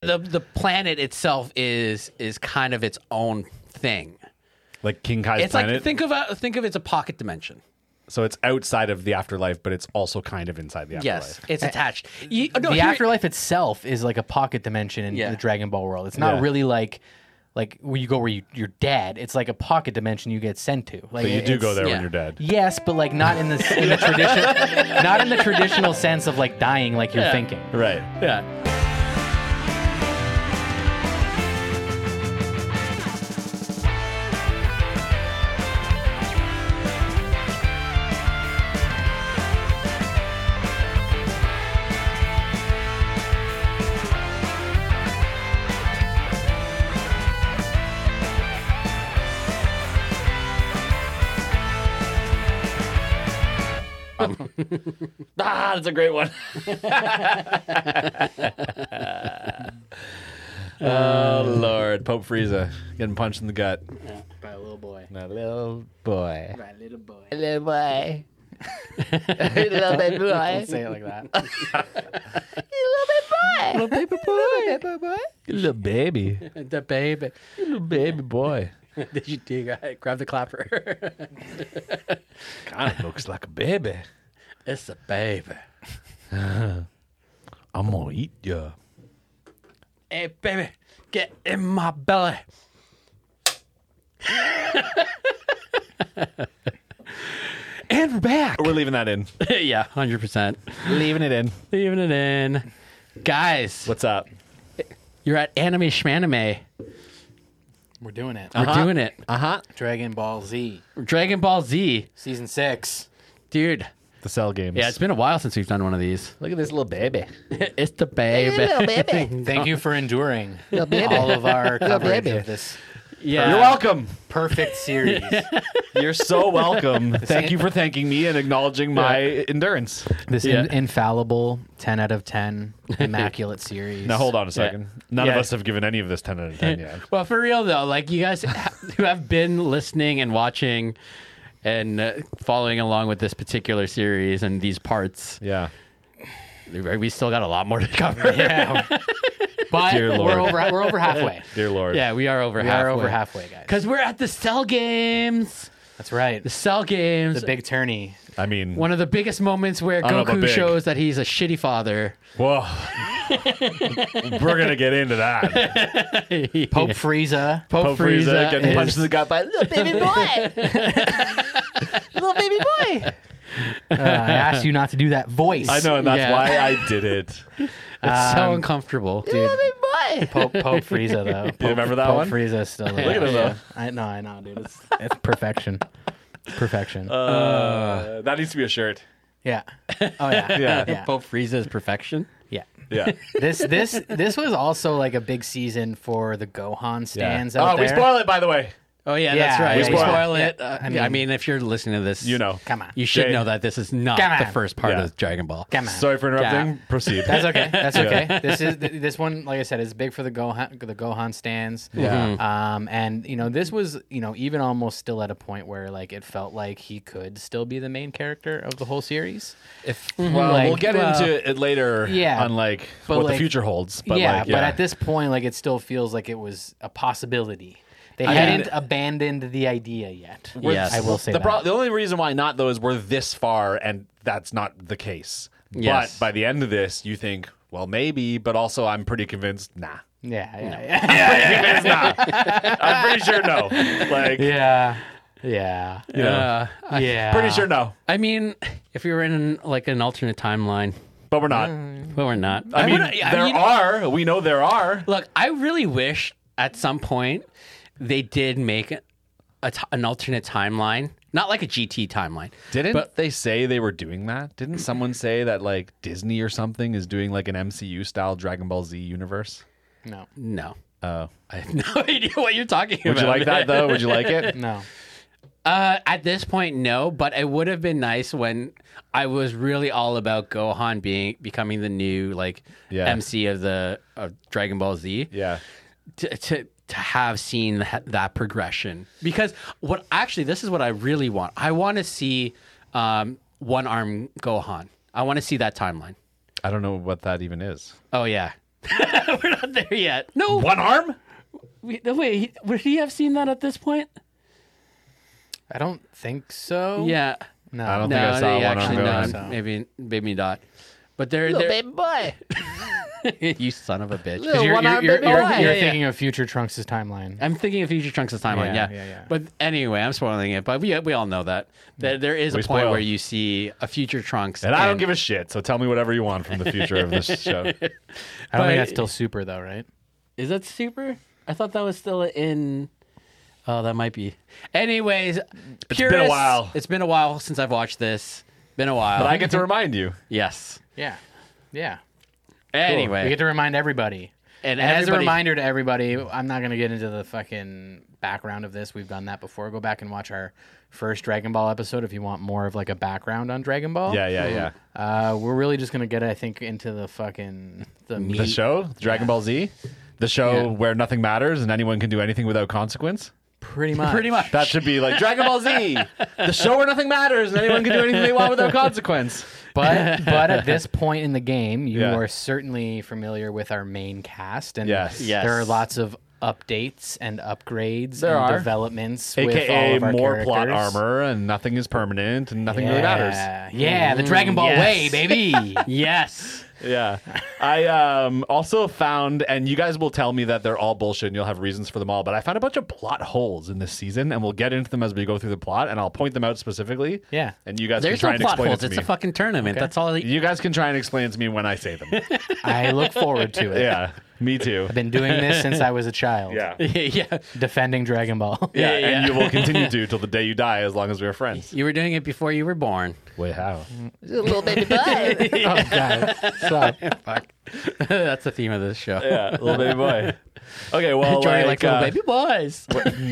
the planet itself is kind of its own thing. Like King Kai's It's planet. like think of it's a pocket dimension. So it's outside of the afterlife, but it's also kind of inside the afterlife. Yes, it's attached. The afterlife itself is like a pocket dimension in the Dragon Ball world. It's not really like where you go where you're dead. It's like a pocket dimension you get sent to. Like But you do go there yeah. when you're dead. Yes, but like not in the tradition, not in the traditional sense of like dying like you're thinking. Right. Yeah. That's a great one. Oh, Lord. Pope Frieza getting punched in the gut. By a little boy. A little boy. By a little boy. A little boy. A little baby boy. Don't say it like that. Little baby boy. Little baby. The baby. Little baby boy. Did you grab the clapper? Kind of looks like a baby. It's a baby. I'm gonna eat ya. Hey, baby, get in my belly. And we're back. We're leaving that in. Yeah, 100%. Leaving it in. Leaving it in. Guys, What's up? you're at Anime Schmanime. We're doing it. We're doing it. Dragon Ball Z Dragon Ball Z. season 6. Dude. The Cell games. Yeah, it's been a while since we've done one of these. Look at this little baby. It's the baby. Thank you for enduring all of our coverage of this Yeah. You're welcome. perfect series. You're so welcome. Thank you for thanking me and acknowledging my endurance. This Yeah. infallible 10 out of 10 immaculate series. Now hold on a second. None of Yeah. us have given any of this 10 out of 10 yet. Well, for real though, like you guys who have been listening and watching and following along with this particular series and these parts, Yeah. we still got a lot more to cover. Yeah. But Dear Lord. we're over halfway. Dear Lord. Yeah, we are over We halfway. are over halfway, guys. Because we're at the Cell Games. That's right. The Cell Games. The big tourney. I mean, One of the biggest moments where don't know about Goku big. shows that he's a shitty father. whoa. We're going to get into that. Pope Frieza. Pope Frieza Frieza getting is- punched in the gut by little baby boy. Little baby boy. I asked you not to do that voice. I know, and that's Yeah. why I did it. It's so uncomfortable. Dude. Pope Frieza, though. Pope, remember that Pope one? Frieza still. Look at him, though. I know, dude. It's perfection. Perfection. That needs to be a shirt. yeah. Oh, yeah. Yeah. Yeah. Pope Frieza's perfection. Yeah. Yeah. This was also like a big season for the Gohan stands out Oh, there. we spoil it, by the way. Oh yeah, Yeah, that's right. we We spoil spoil it. it. I I mean- mean, if you're listening to this, You know. Come on. you should Jay. know that this is not Come the on. first part Yeah. of Dragon Ball. Come on. Sorry for interrupting. Yeah. Proceed. That's okay. That's okay. This one, like I said, is big for the Gohan stands. Yeah. And this was even almost still at a point where like it felt like he could still be the main character of the whole series. Well, Like, we'll get into it later Yeah. on like But, what like- the future holds. But yeah, like, but at this point, like it still feels like it was a possibility. They I hadn't mean- abandoned the idea yet. Yes. I will say the that. the only reason why not though is we're this far and that's not the case. Yes. But by the end of this, you think, well, maybe, but also I'm pretty convinced, nah. Yeah. It's not. I'm pretty sure no. Like, Yeah. you know, Yeah. pretty sure no. I mean, if we were in like an alternate timeline, But we're not. but we're not. I mean, we know there are. Look, I really wish at some point they did make an alternate timeline, not like a GT timeline. Didn't But- they say they were doing that? Didn't someone say that like Disney or something is doing like an MCU style Dragon Ball Z universe? No. No, Oh. I have no idea what you're talking about. Would you like that though? Would you like it? No. At this point, no. But it would have been nice when I was really all about Gohan becoming the new like Yeah. MC of Dragon Ball Z. Yeah. To have seen that progression, because this is what I really want. I want to see one arm Gohan. I want to see that timeline. I don't know what that even is. Oh yeah, We're not there yet. No. One arm? No, wait. Would he have seen that at this point? I don't think so. Yeah. No. I don't think I saw one arm actually, go no, in. So. maybe not. But they're baby boy. you son of a bitch. 'Cause you're one-armed you're, baby you're, boy. you're Yeah. thinking of Future Trunks' timeline. I'm thinking of Future Trunks' timeline. Yeah, Yeah. yeah. But anyway, I'm spoiling it. But we all know that there is We a point spoil. where you see a Future Trunks, And I don't give a shit, so tell me whatever you want from the future of this show. I don't But- think that's still Super though, right? Is that Super? I thought that was still in. Oh, that might be. Anyways, it's been a while. It's been a while since I've watched this. Been a while. But I get to remind you. Yes. Yeah. Yeah. Anyway, We get to remind everybody. and And as a everybody- reminder to everybody, I'm not going to get into the fucking background of this. We've done that before. Go back and watch our first Dragon Ball episode if you want more of like a background on Dragon Ball. Yeah. We're really just going to get, I think, into the fucking the meat. The show, Dragon Ball Z, the show Yeah. where nothing matters and anyone can do anything without consequence. Pretty much. Pretty much. That should be like Dragon Ball Z, the show where nothing matters and anyone can do anything they want without consequence. But at this point in the game, you Yeah. are certainly familiar with our main cast, and Yes. Yes. there are lots of updates and upgrades There and are. developments with all AKA of our more plot characters. armor and nothing is permanent and nothing really matters. Yeah, the Dragon Ball yes. way, baby. Yes. Yeah. I also found, and you guys will tell me that they're all bullshit and you'll have reasons for them all, but I found a bunch of plot holes in this season, and we'll get into them as we go through the plot, and I'll point them out specifically. Yeah. And you guys There's can try no and plot explain holes. it to It's me. a fucking tournament. That's all. You guys can try and explain it to me when I say them. I look forward to it. Yeah. Me too. I've been doing this since I was a child. Yeah. yeah. Defending Dragon Ball. Yeah, Yeah. and you will continue to till the day you die as long as we're friends. You were doing it before you were born. Wait, how? Little baby boy. Oh, God. Stop. Fuck. That's the theme of this show. Yeah, little baby boy. Okay, well, Joining like, like little baby boys.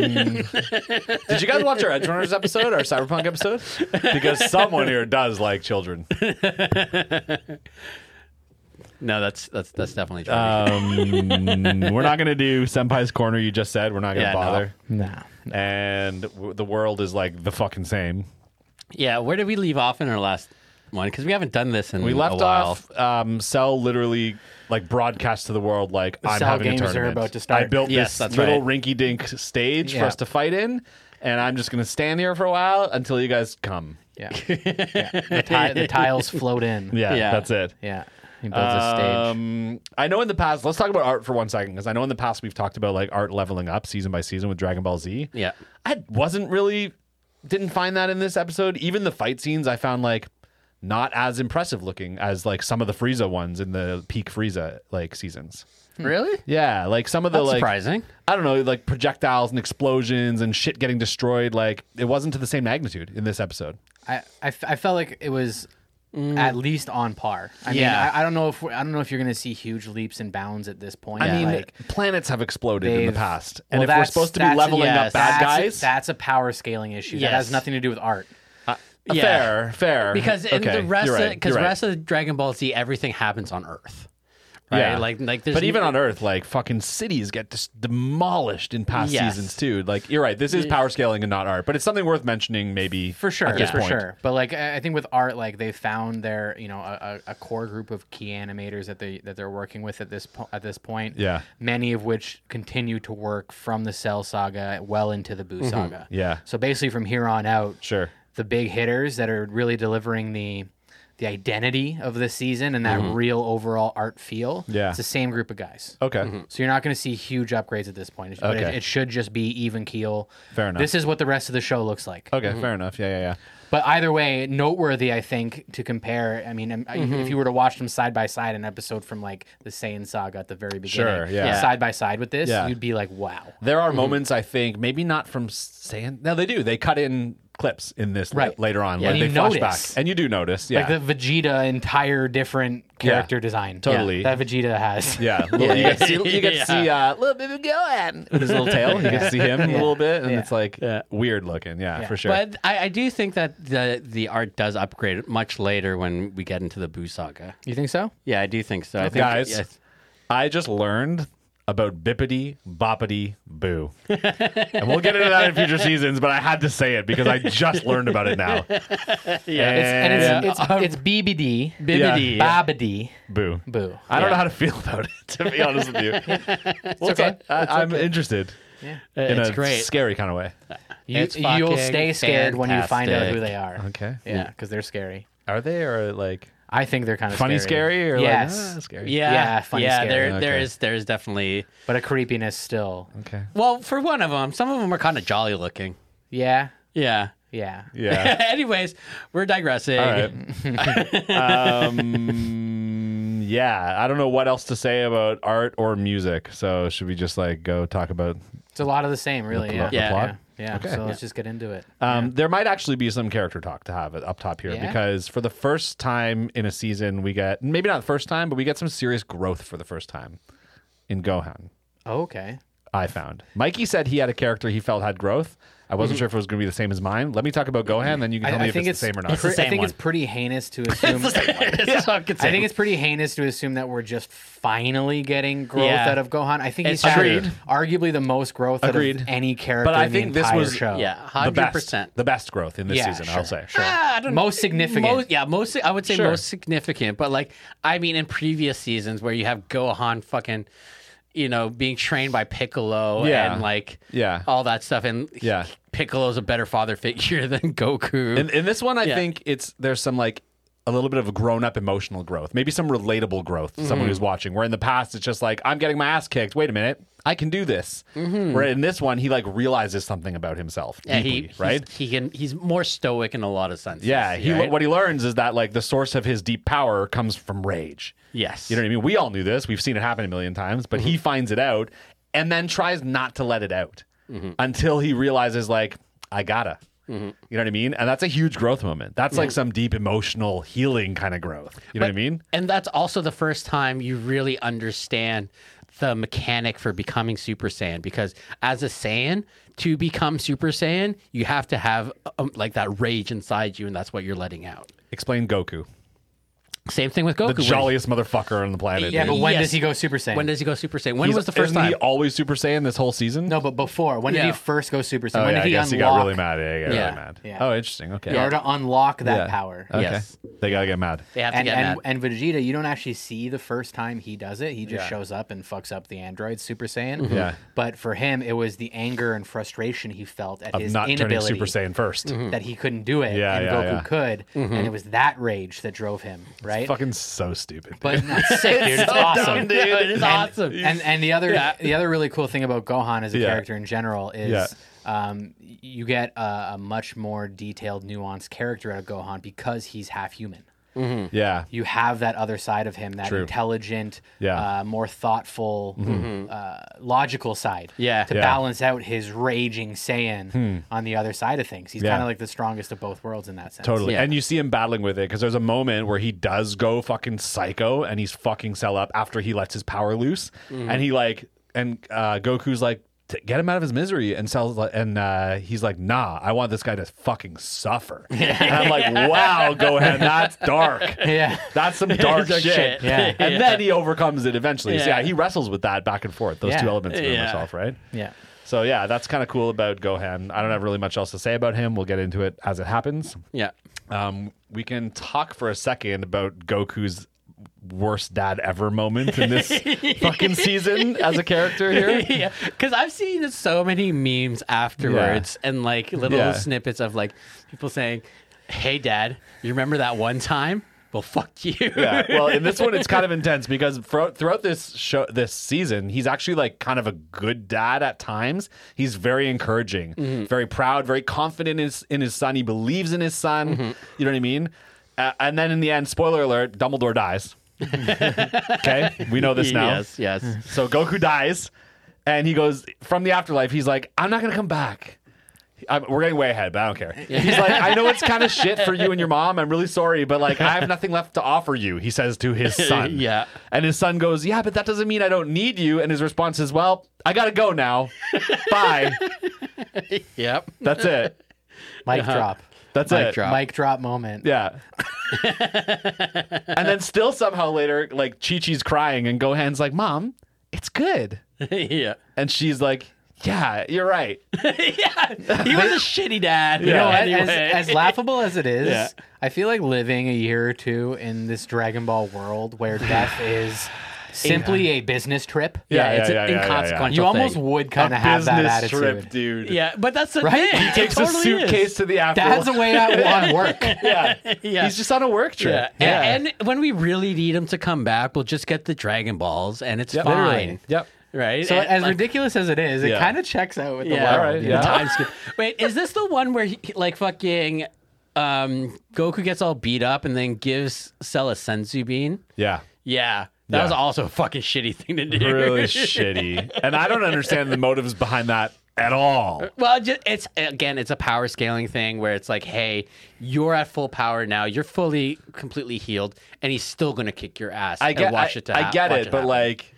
did you guys watch our Edgerunners episode, our Cyberpunk episode? Because someone here does like children. No, that's definitely true. We're not gonna do Senpai's Corner. You just said we're not gonna Yeah, no. bother. Nah. And the world is like the fucking same. yeah, where did we leave off in our last one? Because we haven't done this in We left a while. off. Cell literally like broadcast to the world like I'm Cell having a games are tournament. about to start. I built Yes, this that's little right. rinky-dink stage for Yeah. us to fight in, and I'm just gonna stand here for a while until you guys come. Yeah. The tiles float in. Yeah, Yeah. that's it. Yeah. He builds a stage. I know in the past, let's talk about art for 1 second, because I know in the past we've talked about like art leveling up season by season with Dragon Ball Z. Yeah. I didn't find that in this episode. Even the fight scenes I found like not as impressive looking as like some of the Frieza ones in the peak Frieza like seasons. Really? Yeah, like some of the That's like surprising. I don't know, like projectiles and explosions and shit getting destroyed. Like it wasn't to the same magnitude in this episode. I felt like it was at least on par. I mean, Yeah. I don't know if you're going to see huge leaps and bounds at this point. I mean, like, planets have exploded in the they've- past, well, and if we're that's- supposed to be that's- leveling yes, up bad that's guys, that's a power scaling issue. That Yes. has nothing to do with art. Yeah. fair. Because in Okay, the rest you're of right, because you're right. rest of Dragon Ball Z, everything happens on Earth. Right? Yeah. Like there's But even on Earth, like fucking cities get demolished in past Yes. seasons too. Like you're right, this is power scaling and not art, but it's something worth mentioning maybe For sure, At this for point. sure. But like, I think with art, like they found their, a core group of key animators that they're working with at this point. Yeah. Many of which continue to work from the Cell saga well into the Buu saga. Yeah. So basically, from here on out, Sure. the big hitters that are really delivering the identity of the season and that real overall art feel. Yeah. It's the same group of guys. Okay. So you're not going to see huge upgrades at this point. But Okay. it should just be even keel. Fair enough. This is what the rest of the show looks like. Okay, fair enough. Yeah. But either way, noteworthy, I think, to compare. I mean, if you were to watch them side by side, an episode from like the Saiyan saga at the very beginning, Sure, yeah. side by side with this, Yeah. you'd be like, wow. There are moments I think maybe not from saying no, they do. They cut in clips in this Right. later on. Yeah, Like and they you flash notice. back. And you do notice, yeah. Like the Vegeta entire different character design. totally. That Vegeta has. Yeah, you get to see little baby Gohan with his little tail. You get to see him a little bit, and it's like weird looking. Yeah, for sure. But I do think that the art does upgrade much later when we get into the Buu saga. You think so? Yeah, I do think so. I think, Guys, yes. I just learned about Bippity Boppity Boo. And we'll get into that in future seasons, but I had to say it because I just learned about it now. It's BBD, Bibbidi. Yeah. Babidi, Boo. Boo. I don't know how to feel about it, to be honest with you. It's okay. I'm interested in It's a great. scary kind of way. You'll fucking stay scared when you find out who fantastic. they are. Okay. Yeah, because they're scary. Are they or like I think they're kind of funny scary or yes, like scary? Yeah, funny yeah. scary. There's definitely. but a creepiness still. Okay. Well, for one of them, some of them are kind of jolly looking. Yeah, Yeah. yeah. Yeah. Anyways, we're digressing. All right. Yeah, I don't know what else to say about art or music. So should we just like go talk about? It's a lot of the same, really. The Yeah, plot? yeah. Okay. So let's just get into it. There might actually be some character talk to have up top here Yeah? because for the first time in a season, we get maybe not the first time, but we get some serious growth for the first time in Gohan. Oh, okay. I found Mikey said he had a character he felt had growth. I wasn't sure if it was going to be the same as mine. Let me talk about Gohan, then you can tell me if it's the same or not. the I same think one. it's pretty heinous to assume. I I think it's pretty heinous to assume that we're just finally getting growth Yeah. out of Gohan. I think It's he's had Agreed. arguably the most growth out Agreed. of any character But I in the think this entire was- show. Yeah, the best, 100%. the best growth in this Yeah, season, sure, I'll say. sure. I don't Most significant. Most, I would say Sure. most significant. But like, I mean, in previous seasons where you have Gohan fucking, being trained by Piccolo Yeah. and like, Yeah. all that stuff, and Yeah. Piccolo's a better father figure than Goku. In this one, I Yeah. think there's some like a little bit of a grown up emotional growth, maybe some relatable growth to someone who's watching. Where in the past it's just like I'm getting my ass kicked. Wait a minute, I can do this. Where in this one he like realizes something about himself deeply, right? He's more stoic in a lot of senses. Yeah, right? what he learns is that like the source of his deep power comes from rage. Yes. You know what I mean? We all knew this. We've seen it happen a million times, but he finds it out and then tries not to let it out until he realizes like I gotta. You know what I mean? And that's a huge growth moment. That's like some deep emotional healing kind of growth. You know what I mean? And that's also the first time you really understand the mechanic for becoming Super Saiyan, because as a Saiyan, to become Super Saiyan, you have to have like that rage inside you, and that's what you're letting out. Explain Goku. Same thing with Goku. The jolliest motherfucker on the planet. Yeah, dude. but when Yes. does he go Super Saiyan? When does he go Super Saiyan? When was the 1st Isn't time? he always Super Saiyan this whole season? no, but before. When did Yeah. he first go Super Saiyan? Oh, when yeah, did he I guess unlock? he got really mad. Yeah, he got Yeah. really mad. Yeah. Oh, interesting. Okay. In order to unlock that Yeah. power. Okay. Yes. They gotta get mad. They have to And, get mad. and Vegeta, you don't actually see the first time he does it. He just Yeah. shows up and fucks up the android Super Saiyan. Yeah. But for him, it was the anger and frustration he felt at Of his not turning inability Super Saiyan first. that he couldn't do it, Yeah, and yeah, Goku yeah. could, and it was that rage that drove him, right? Fucking so stupid. But that's sick, dude. It's so awesome. dumb, dude. It's awesome. And the other really cool thing about Gohan as a Yeah. character in general is Yeah. you get a much more detailed, nuanced character out of Gohan because he's half human. Yeah. You have that other side of him, that True. intelligent, Yeah. more thoughtful, logical side. Yeah. To Yeah. balance out his raging Saiyan on the other side of things. He's Yeah. kind of like the strongest of both worlds in that sense. Totally. Yeah. And you see him battling with it because there's a moment where he does go fucking psycho and he's fucking Cell up after he lets his power loose. And he like, Goku's like, get him out of his misery. And Cell's like, and he's like, nah, I want this guy to fucking suffer. And I'm like, wow, Gohan, that's dark. Yeah. That's some dark Dark shit. shit. Yeah. And then he overcomes it eventually. So Yeah. yeah, he wrestles with that back and forth, those Yeah. two elements of Yeah. himself, right? Yeah. So yeah, that's kind of cool about Gohan. I don't have really much else to say about him. We'll get into it as it happens. Yeah. We can talk for a second about Goku's worst dad ever moment in this fucking season as a character here. Yeah, because I've seen so many memes afterwards and like little Yeah. snippets of like people saying, "Hey, Dad, you remember that one time? Well, fuck you." Yeah, well, in this one, it's kind of intense because throughout this season, he's actually like kind of a good dad at times. He's very encouraging, very proud, very confident in his son. He believes in his son. You know what I mean? And then in the end, spoiler alert: Dumbledore dies. Okay, we know this now. Yes. So Goku dies, and he goes from the afterlife. He's like, "I'm not gonna come back." We're getting way ahead, but I don't care. He's like, "I know it's kind of shit for you and your mom. I'm really sorry, but like, I have nothing left to offer you." He says to his son. Yeah. And his son goes, "Yeah, but that doesn't mean I don't need you." And his response is, "Well, I gotta go now. Bye." Yep. That's it. Mic drop. That's Mic it. drop. Mic drop moment. Yeah. And then still somehow later, like Chi-Chi's crying, and Gohan's like, "Mom, it's good." Yeah. And she's like, yeah, you're right. Yeah. He was a shitty dad. You know what? Anyway. As laughable as it is, Yeah. I feel like living a year or two in this Dragon Ball world where death is simply a business trip. Yeah, Yeah, it's yeah, an yeah, yeah, inconsequential You almost thing. would kind of have that Business attitude. trip, dude. Yeah, but that's the Right? thing. He It Takes totally a suitcase is. to the afterlife. Dad's away on work. Yeah. Yeah. He's just on a work trip. Yeah. And when we really need him to come back, we'll just get the Dragon Balls and it's Yep. fine. Literally. Yep. Right? So And, as like, ridiculous as it is, it Yeah. kind of checks out with the yeah, world. All right, you yeah. know? the time skip. Wait, is this the one where like fucking Goku gets all beat up and then gives Cell a senzu bean? Yeah. Yeah. That Yeah. was also a fucking shitty thing to do. Really shitty. And I don't understand the motives behind that at all. Well, it's a power scaling thing where it's like, hey, you're at full power now. You're completely healed, and he's still gonna kick your ass. I get, and watch it. I get watch it, but happen. like,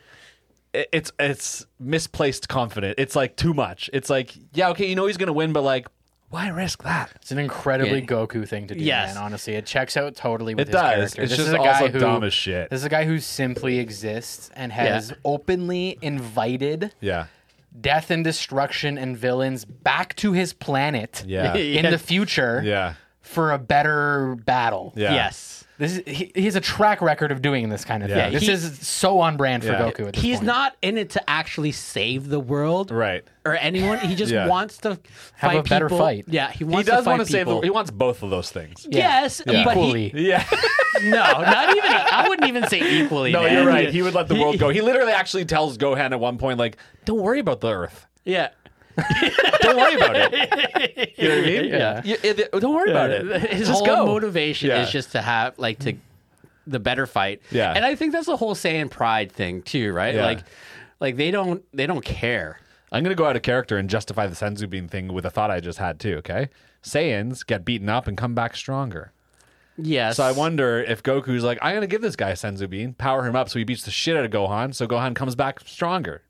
it's misplaced confidence. It's like too much. It's like, yeah, okay, you know he's gonna win, but like, why risk that? It's an incredibly Yeah. Goku thing to do, Yes. man. Honestly, it checks out totally with It his does. character. It's This just is a also guy who, dumb as shit. This is a guy who simply exists and has openly invited Yeah. death and destruction and villains back to his planet Yeah. in the future Yeah. for a better battle. Yeah. yes, He has a track record of doing this kind of Yeah. thing. This He- is so on brand for Yeah. Goku at this he's point. not in it to actually save the world Right. or anyone. He just Yeah. wants to Have fight a better people. fight. Yeah, he He wants does to fight want to save people. he wants both of those things. Yes, but Equally. Yeah. no, not even. I wouldn't even say equally. No, man. you're right. He would let the world go. He literally actually tells Gohan at one point, like, don't worry about the Earth. Yeah. Don't worry about it. You know what I mean? Yeah. Don't worry about it. His Just whole go. motivation Yeah. is just to have the better fight. Yeah. And I think that's the whole Saiyan pride thing too, right? Yeah. Like they don't care. I'm going to go out of character and justify the Senzu Bean thing with a thought I just had too, okay? Saiyans get beaten up and come back stronger. Yes. So I wonder if Goku's like, I'm going to give this guy a Senzu Bean, power him up so he beats the shit out of Gohan, so Gohan comes back stronger.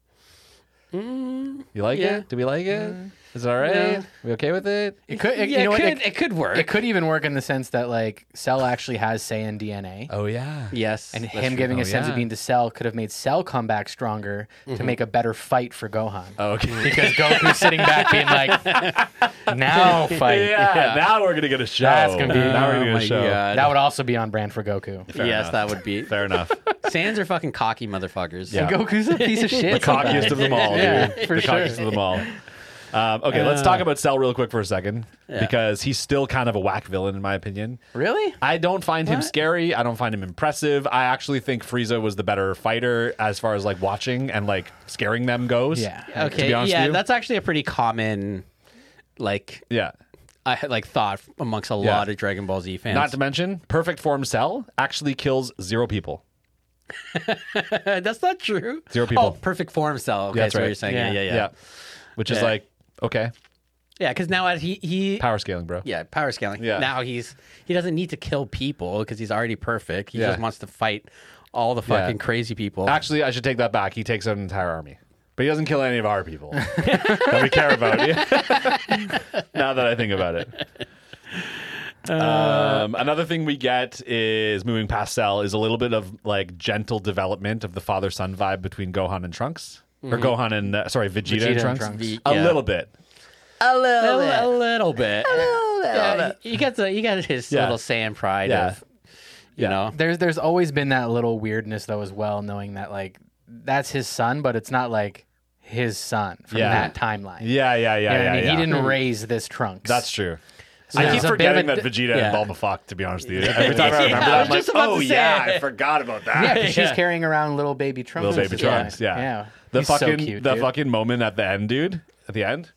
You like yeah. it? Do we like it? Is it all right? Yeah. We okay with it? It could, Yeah, you know what? it could work. It could even work in the sense that like Cell actually has Saiyan DNA. Oh, yeah. Yes. And that's him true. giving Oh, a sense yeah. of being to Cell could have made Cell come back stronger to make a better fight for Gohan. Oh, okay. Because Goku's sitting back being like, now fight. Yeah, now we're going to get a show. That's gonna be- now we're going to Oh get my a show. God. That would also be on brand for Goku. Fair yes, enough. that would be. Fair enough. Saiyans are fucking cocky motherfuckers. Yeah. Goku's a piece of shit. The cockiest of them all, dude. Yeah, for the sure. cockiest of them all. Okay, let's talk about Cell real quick for a second because he's still kind of a whack villain in my opinion. Really? I don't find him scary. I don't find him impressive. I actually think Frieza was the better fighter as far as like watching and like scaring them goes. Yeah. Okay. To be honest Yeah, with you. that's actually a pretty common, Yeah. thought amongst a lot of Dragon Ball Z fans. Not to mention, perfect form Cell actually kills 0 people. That's not true. 0 people. Oh, perfect form Cell. Okay, That's that's what right. you're saying. Yeah. Yeah. Which is Yeah. like, okay, Yeah, because now he power scaling, bro. yeah, power scaling. Yeah. Now he doesn't need to kill people because he's already perfect. He Yeah. just wants to fight all the fucking crazy people. Actually, I should take that back. He takes out an entire army. But he doesn't kill any of our people that we care about. Now that I think about it. Another thing we get is moving past Cell is a little bit of like gentle development of the father-son vibe between Gohan and Trunks. Or Gohan and, Vegeta and Trunks. A Yeah. little bit. a little bit. Yeah, you got his Yeah. little Saiyan pride Yeah. of, you know. There's always been that little weirdness though as well, knowing that like that's his son, but it's not like his son from Yeah. that timeline. Yeah. You know what I mean? yeah. He didn't raise this Trunks. That's true. So I there's keep a bit of forgetting a that Vegeta yeah. and Bulma fuck, to be honest with you. Every time I remember Yeah, that, I I'm was like, just about oh to yeah, say. I forgot about that. Yeah, 'cause she's Yeah. carrying around little baby Trunks. Little baby Trunks, yeah. The He's so fucking cute, the dude. fucking moment at the end, dude. At the end.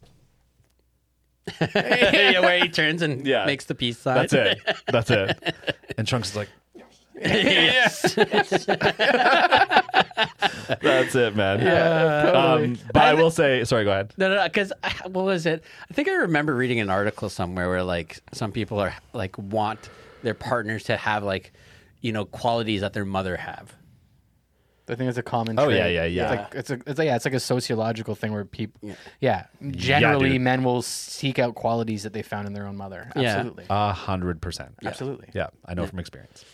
Yeah, where he turns and Yeah. makes the peace sign. That's it. That's it. And Trunks is like, Yes. that's it, man. But I will say, sorry, go ahead. No, because what was it? I think I remember reading an article somewhere where like some people are like want their partners to have like, you know, qualities that their mother have. I think it's a common. Oh, trait. yeah. It's like a sociological thing where people, generally dude. men will seek out qualities that they found in their own mother. Yeah. Absolutely, 100%. absolutely. Yeah, I know from experience.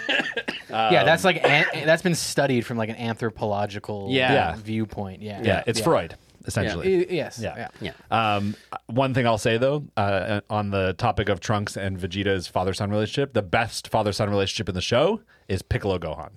Yeah, that's like that's been studied from like an anthropological Yeah. viewpoint. Yeah, Yeah, it's Freud, essentially. Yes. Yeah. Yeah. One thing I'll say though, on the topic of Trunks and Vegeta's father-son relationship, the best father-son relationship in the show is Piccolo Gohan,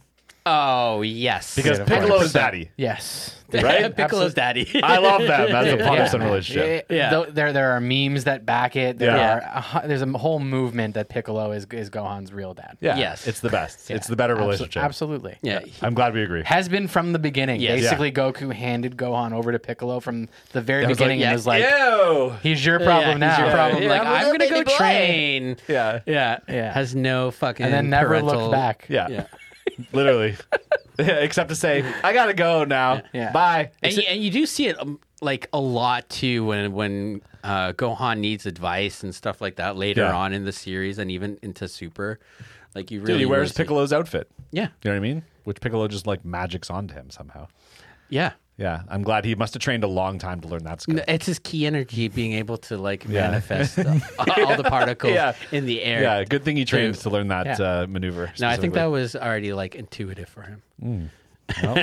Oh yes, because of Piccolo course. is daddy, Yes. right? Piccolo's daddy. I love them as a father-son relationship. Yeah. There are memes that back it. Yeah. There's a whole movement that Piccolo is Gohan's real dad. Yeah, Yes. it's the best. It's the better relationship. Absolutely. Yeah. I'm glad we agree. Has been from the beginning. Yes. Basically, Goku handed Gohan over to Piccolo from the very was like, beginning and was like, ew. he's your problem now. He's your problem. Yeah, Like, I'm a I'm gonna baby go boy. train. Yeah, Yeah. Has no fucking And then never parental... looked back. yeah, Yeah. literally. Except to say, I gotta go now. Yeah. Bye. And you do see it like a lot too when Gohan needs advice and stuff like that later Yeah. on in the series and even into Super. Like you Dude, really he wears really see- Piccolo's outfit. Yeah. You know what I mean? Which Piccolo just like magics onto him somehow. Yeah. Yeah, I'm glad he must have trained a long time to learn that skill. It's his key energy being able to like manifest all the particles Yeah. in the air. Yeah, good thing he trained to learn that Yeah. maneuver. No, I think specifically. that was already like intuitive for him. Well,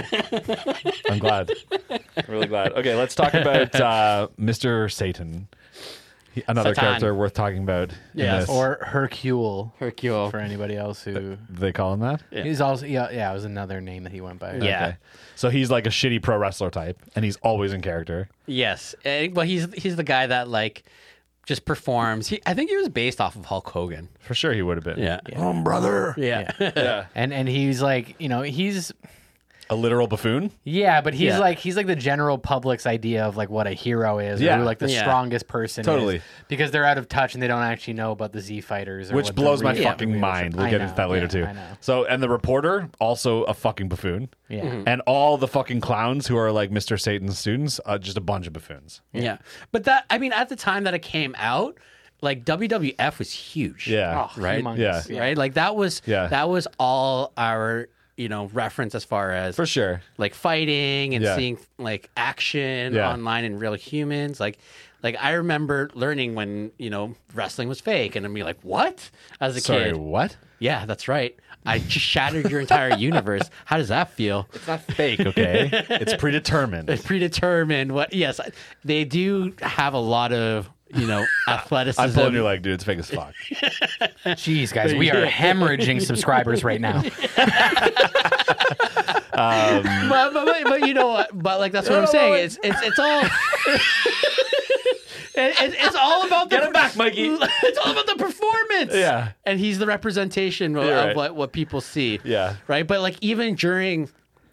I'm glad. Really glad. Okay, let's talk about Mr. Satan. Another Satan. character worth talking about. in Yes. this. Or Hercule Hercule. for anybody else who. They call him that? He's also it was another name that he went by. Yeah. Okay. So he's like a shitty pro wrestler type, and he's always in character. Yes. Well, he's the guy that like just performs. I think he was based off of Hulk Hogan. For sure he would have been. Yeah. Brother. Yeah. Yeah. And he's like, he's A literal buffoon? but he's Yeah. like the general public's idea of like what a hero is, Yeah. or who like the Yeah. strongest person Totally. is, because they're out of touch and they don't actually know about the Z fighters, or Which what the blows my real fucking leadership- mind. We'll I get know, into that later too. I know. So, and the reporter, also a fucking buffoon. Yeah. And all the fucking clowns who are like Mr. Satan's students, just a bunch of buffoons. Yeah. But that, I mean, at the time that it came out, like WWF was huge. Yeah. Oh, Right? humongous. Yeah. Right? Like that was all our, reference as far as For sure. like fighting and Yeah. seeing like action Yeah. online in real humans. Like I remember learning when, wrestling was fake and I'm be like, what? As a Sorry, kid. what? Yeah, that's right. I just shattered your entire universe. How does that feel? It's not fake, okay? It's predetermined. It's predetermined. Yes, they do have a lot of, athleticism. I'm pulling your leg, dude. It's fake as fuck. Jeez, guys, we are hemorrhaging subscribers right now. But you know what? But like that's what I'm saying. It's all. It's all about the Get him back, Mikey. It's all about the performance. Yeah. and he's the representation of right. what people see. Yeah. right. But like even during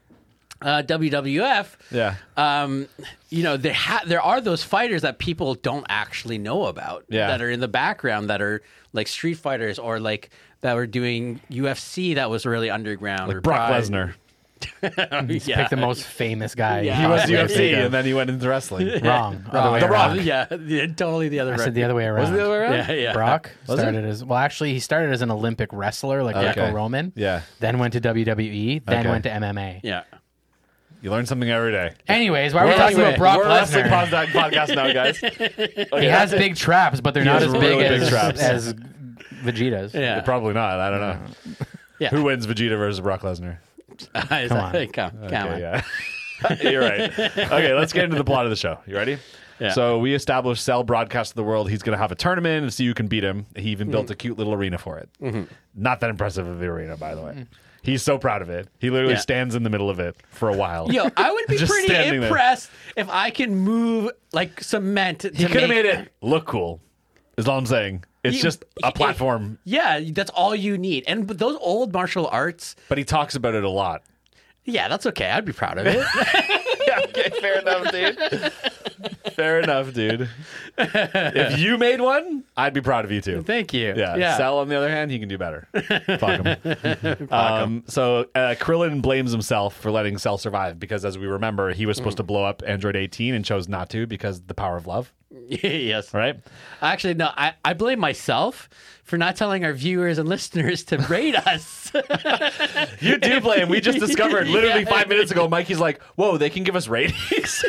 WWF, Yeah. there are those fighters that people don't actually know about. Yeah. that are in the background that are like street fighters or like that were doing UFC that was really underground. or Brock Pride. Lesnar. Yeah. Pick the most famous guy. Yeah. He was Yeah. UFC and then he went into wrestling. Wrong. Other way The around. Rock. Yeah, totally the other. I said the other way around. Was it the other way around? Yeah. Brock Was it? started he started as an Olympic wrestler, like Okay. Greco-Roman. Yeah. Then went to WWE. Then Okay. went to MMA. Yeah. You learn something every day. Anyways, why are we talking Anyway, about Brock We're a wrestling Lesnar? podcast now, guys. He has big traps, but they're not has as big really big as traps. Vegeta's. Yeah. Probably not. I don't know. Yeah. Who wins Vegeta versus Brock Lesnar? Come on. Come Okay, on. yeah. You're right. Okay, let's get into the plot of the show. You ready? Yeah. So we established Cell broadcast to the world. He's going to have a tournament and see who can beat him. He even built a cute little arena for it. Not that impressive of the arena, by the way. He's so proud of it. He literally Yeah. stands in the middle of it for a while. Yo, I would be Just pretty standing there. impressed if I can move like cement. He could have made it look cool, is all I'm saying. It's just a platform, Yeah, that's all you need. And but those old martial arts, but he talks about it a lot. yeah, that's okay. I'd be proud of it. Yeah, okay, fair enough, dude. Fair enough, dude. If you made one, I'd be proud of you too. Thank you. Yeah. Cell, on the other hand, he can do better. Fuck him. So Krillin blames himself for letting Cell survive because, as we remember, he was supposed to blow up Android 18 and chose not to because the power of love. Yes. right? Actually, no, I blame myself for not telling our viewers and listeners to rate us. You do blame. We just discovered literally Yeah. 5 minutes ago. Mikey's like, "Whoa, they can give us ratings."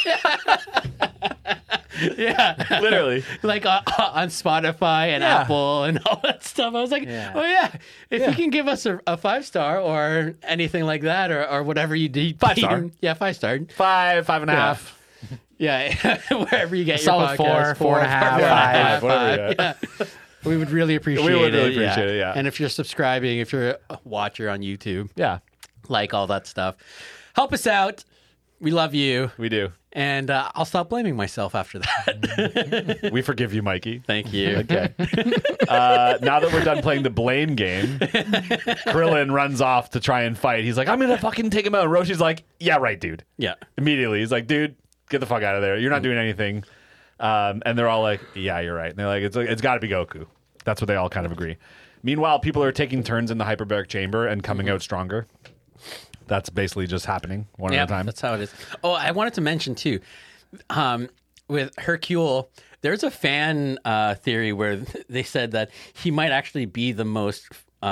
Yeah. Literally. Like on Spotify and Yeah. Apple and all that stuff. I was like, Yeah. oh, yeah. If you can give us a 5-star or anything like that or whatever you do. 5-star. Yeah, 5-star. 5.5. Yeah. Wherever you get Solid your podcast. 4, 4.5, 5, whatever, Yeah. We would really appreciate it. We would really appreciate it, yeah. And if you're subscribing, if you're a watcher on YouTube, Yeah, like all that stuff, help us out. We love you. we do. And I'll stop blaming myself after that. We forgive you, Mikey. Thank you. Okay. Now that we're done playing the blame game, Krillin runs off to try and fight. He's like, "I'm gonna fucking take him out." And Roshi's like, "Yeah, right, dude." Yeah. Immediately, he's like, "Dude, get the fuck out of there. You're not doing anything." And they're all like, "Yeah, you're right." And they're like, "It's got to be Goku." That's what they all kind of agree. Meanwhile, people are taking turns in the hyperbaric chamber and coming out stronger. That's basically just happening one at a time. That's how it is. Oh, I wanted to mention too, with Hercule, there's a fan theory where they said that he might actually be the most,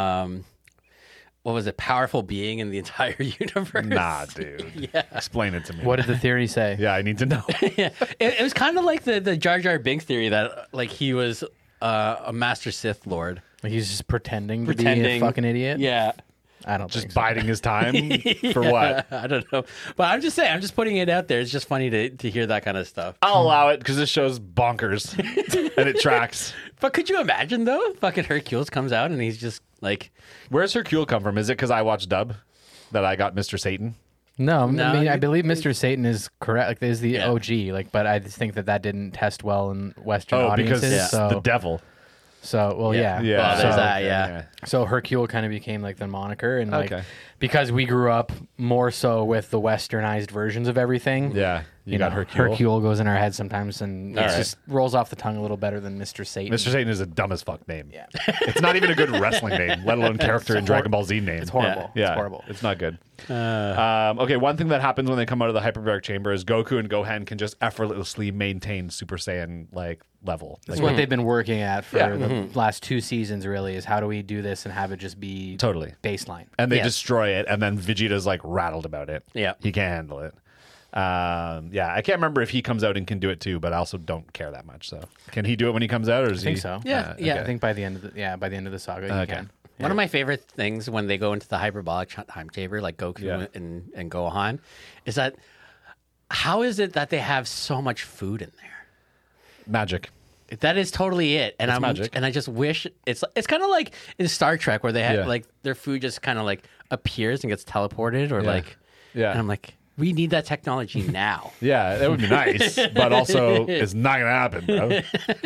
powerful being in the entire universe. Nah, dude. Yeah. Explain it to me. What did the theory say? Yeah, I need to know. Yeah. It was kind of like the Jar Jar Binks theory that like he was a Master Sith Lord. Like he's just pretending to be a fucking idiot? Yeah. I don't Just think so. biding his time for what? I don't know. But I'm just saying, I'm just putting it out there. It's just funny to hear that kind of stuff. I'll allow it because this show's bonkers and it tracks. But could you imagine though? Fucking Hercules comes out and he's just like, Where's Hercule come from? Is it because I watched Dub that I got Mr. Satan? No, No, I mean, I you- believe Mr. Satan is correct. Like, is the Yeah. OG. Like, but I just think that didn't test well in Western Oh, audiences. because it's so, the devil. well, Yeah. yeah. Well, there's so, that, yeah. So Hercule kind of became like the moniker, and like Okay. because we grew up more so with the westernized versions of everything. Yeah. You got know, Hercule. goes in our head sometimes, and it All right. just rolls off the tongue a little better than Mr. Satan. Mr. Satan is a dumb as fuck name. Yeah. It's not even a good wrestling name, let alone character in Dragon Ball Z name. It's horrible. Yeah, It's horrible. It's not good. Okay, one thing that happens when they come out of the hyperbaric chamber is Goku and Gohan can just effortlessly maintain Super Saiyan like level. That's Like, what they've been working at for Yeah. the last 2 seasons. Really, is how do we do this and have it just be Totally. baseline? and they Yes. destroy it, and then Vegeta's like rattled about it. Yeah. He can't handle it. Yeah, I can't remember if he comes out and can do it too, but I also don't care that much. So, can he do it when he comes out, or is I think he? so. Yeah, yeah. I think by the end of the saga, you Okay. can. One of my favorite things when they go into the hyperbolic time chamber, like Goku Yeah. and Gohan, is that how is it that they have so much food in there? Magic. That is totally it, and It's magic. and I just wish it's kind of like in Star Trek where they have Yeah. like their food just kind of like appears and gets teleported, or like Yeah. and I'm like, we need that technology now. Yeah, that would be nice, but also it's not gonna happen, bro.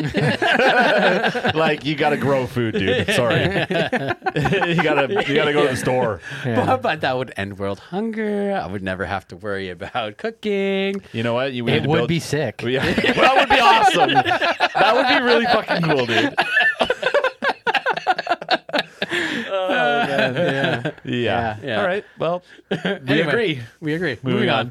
Like you gotta grow food, dude. Sorry, you gotta go to the store. But that would end world hunger. I would never have to worry about cooking. You know what? We need It to would build- be sick. Yeah, that would be awesome. That would be really fucking cool, dude. Yeah. Yeah. Yeah. All right. Well, we Anyway, agree. We agree. Moving on.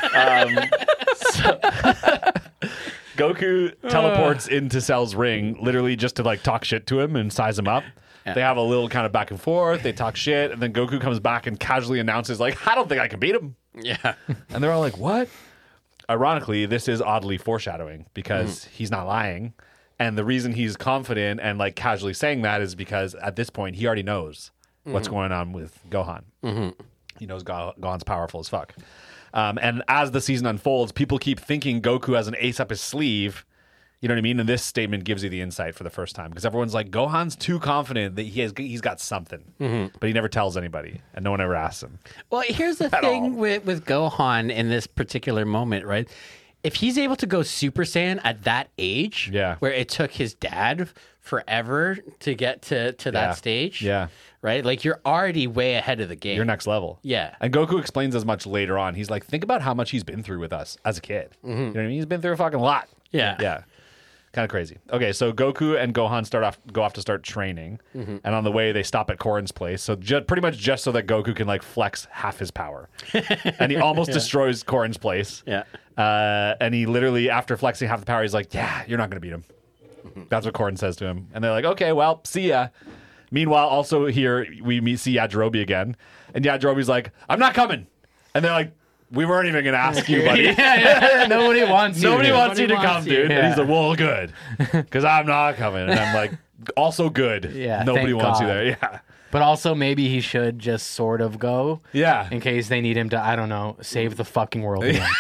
Goku teleports into Cell's ring literally just to like talk shit to him and size him up. Yeah. They have a little kind of back and forth. They talk shit, and then Goku comes back and casually announces like, "I don't think I can beat him." Yeah. And they're all like, "What?" Ironically, this is oddly foreshadowing because he's not lying. And the reason he's confident and like casually saying that is because at this point he already knows what's going on with Gohan. He knows Gohan's powerful as fuck. And as the season unfolds, people keep thinking Goku has an ace up his sleeve. You know what I mean? And this statement gives you the insight for the first time because everyone's like, Gohan's too confident that he's got something, but he never tells anybody, and no one ever asks him. Well, here's the At thing all. with Gohan in this particular moment, right? If he's able to go Super Saiyan at that age, Yeah. where it took his dad forever to get to Yeah. that stage, Yeah. right? Like you're already way ahead of the game. You're next level. Yeah. And Goku explains as much later on. He's like, think about how much he's been through with us as a kid. You know what I mean? He's been through a fucking lot. Yeah. Yeah. Kind of crazy. Okay, so Goku and Gohan go off to start training, and on the way they stop at Korin's place. So pretty much just so that Goku can like flex half his power, and he almost destroys Korin's place. Yeah. And he literally, after flexing half the power, he's like, "Yeah, you're not gonna beat him." That's what Korin says to him, and they're like, "Okay, well, see ya." Meanwhile, also here we see Yajirobe again, and Yajirobe's like, "I'm not coming," and they're like, "We weren't even gonna ask you, buddy." Nobody wants you. Nobody wants you to Nobody come, wants you. dude. Yeah. And he's like, well, good. Because I'm not coming. And I'm like, also good. Yeah, Nobody thank wants you God. there. Yeah. But also, maybe he should just sort of go Yeah. in case they need him to, I don't know, save the fucking world again.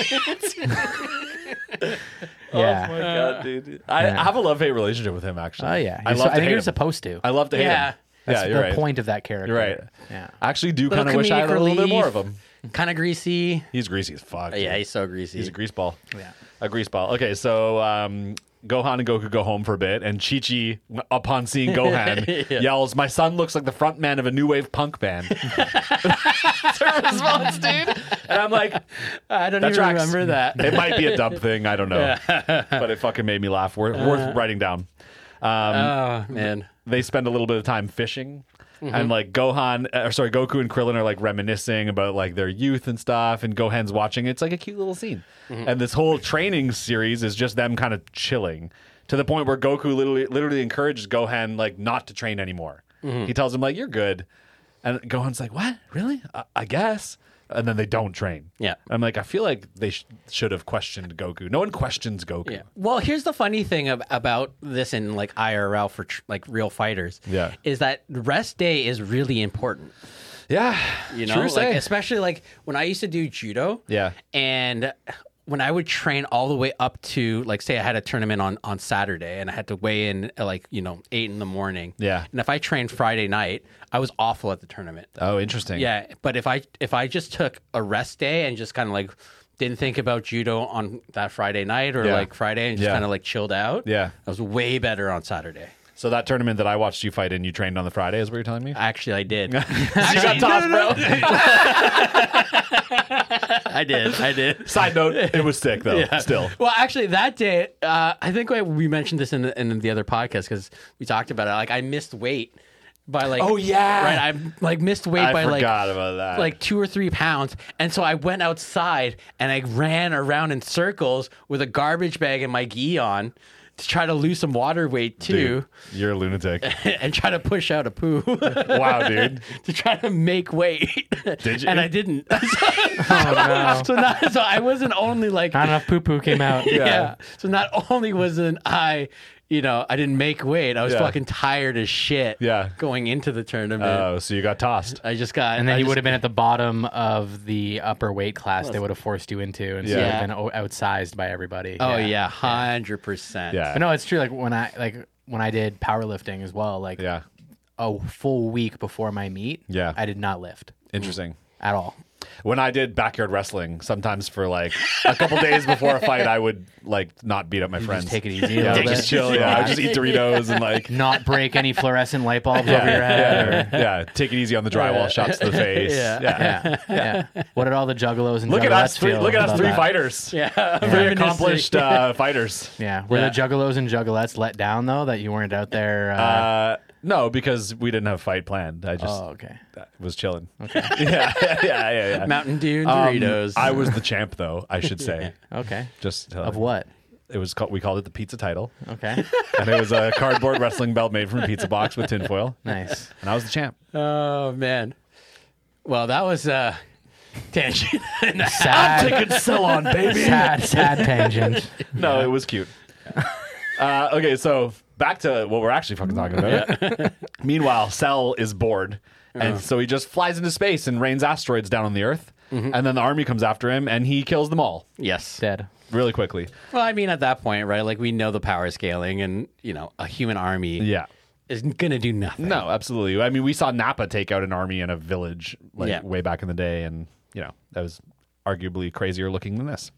Yeah. Oh my God, dude. I have a love-hate relationship with him, actually. Oh, yeah. I love I think you're supposed to. I love to hate Yeah. him. That's Yeah, you're the right. point of that character. You're right. Yeah. I actually do Little kind of wish I had a comedic little bit relief. more of him. Kind of greasy. He's greasy as fuck. Yeah, dude. he's so greasy. He's a grease ball. Yeah. A grease ball. Okay, so Gohan and Goku go home for a bit, and Chi-Chi, upon seeing Gohan, yells, "My son looks like the front man of a new wave punk band." That's her response, dude. And I'm like, I don't that even tracks. remember that. It might be a dumb thing. I don't know. But it fucking made me laugh. Worth writing down. Oh, man. They spend a little bit of time fishing. And like Goku and Krillin are like reminiscing about like their youth and stuff, and Gohan's watching. It's like a cute little scene. And this whole training series is just them kind of chilling to the point where Goku literally encourages Gohan like not to train anymore. He tells him like, "You're good," and Gohan's like, "What? Really? I guess." And then they don't train. Yeah. I'm like, I feel like they should have questioned Goku. No one questions Goku. Yeah. Well, here's the funny thing about this in like IRL for like real fighters. Yeah. Is that rest day is really important. Yeah. You know, True like say. especially like when I used to do judo. Yeah. And when I would train all the way up to like, say I had a tournament on Saturday and I had to weigh in at like, 8 in the morning. Yeah. And if I trained Friday night, I was awful at the tournament. Oh, interesting. Yeah. But if I just took a rest day and just kind of like didn't think about judo on that Friday night or Yeah. like Friday and just Yeah. kind of like chilled out. Yeah. I was way better on Saturday. So that tournament that I watched you fight in, you trained on the Friday, is what you're telling me? Actually, I did. You got tossed, bro. I did. Side note, it was sick though. Still. Well, actually, that day, I think we mentioned this in the other podcast because we talked about it. Like, I missed weight by like. Oh, yeah. Right. I like missed weight I by forgot about that. like 2 or 3 pounds, and so I went outside and I ran around in circles with a garbage bag and my gi on to try to lose some water weight too, Dude, you're a lunatic. and try to push out a poo. Wow, dude. To try to make weight. Did you? And I didn't. Oh, no. So I wasn't only like Not enough poo-poo came out. yeah. So not only wasn't I didn't make weight, I was Yeah. fucking tired as shit. Yeah. Going into the tournament. Oh, so you got tossed. I just got And then I you just- would have been at the bottom of the upper weight class they would have forced you into, and so Yeah. you would have been outsized by everybody. Oh yeah, 100%. Yeah. But no, it's true. Like when I did powerlifting as well, like Yeah. a full week before my meet, Yeah. I did not lift Interesting. at all. When I did backyard wrestling, sometimes for like a couple days before a fight, I would like not beat up my friends. Just take it easy. a Yeah, little just bit. chill. Yeah, I would just eat Doritos and like. Not break any fluorescent light bulbs over your head. Yeah, take it easy on the drywall shots to the face. Yeah. Yeah. What did all the juggalos and Look at us juggalettes three. feel Look at us about three that? fighters. Yeah. Very accomplished fighters. Yeah. Were Yeah. the juggalos and juggalettes let down though that you weren't out there? No, because we didn't have a fight planned. I just Oh, okay. was chilling. Okay. yeah. Mountain Dew and Doritos. I was the champ, though. I should say. Okay. Just Of what? It was called. We called it the pizza title, Okay. and it was a cardboard wrestling belt made from a pizza box with tinfoil, Nice. and I was the champ. Oh man. Well, that was tangent. Sad, Ticket sell on, baby. sad tangent. No, it was cute. Okay, so back to what we're actually fucking talking about. Meanwhile, Cell is bored, and so he just flies into space and rains asteroids down on the Earth. And then the army comes after him, and he kills them all Yes. Dead. really quickly. Well, I mean, at that point, right? Like we know the power scaling, and a human army Yeah. is gonna do nothing. No, absolutely. I mean, we saw Nappa take out an army in a village Yeah. way back in the day, and that was arguably crazier looking than this.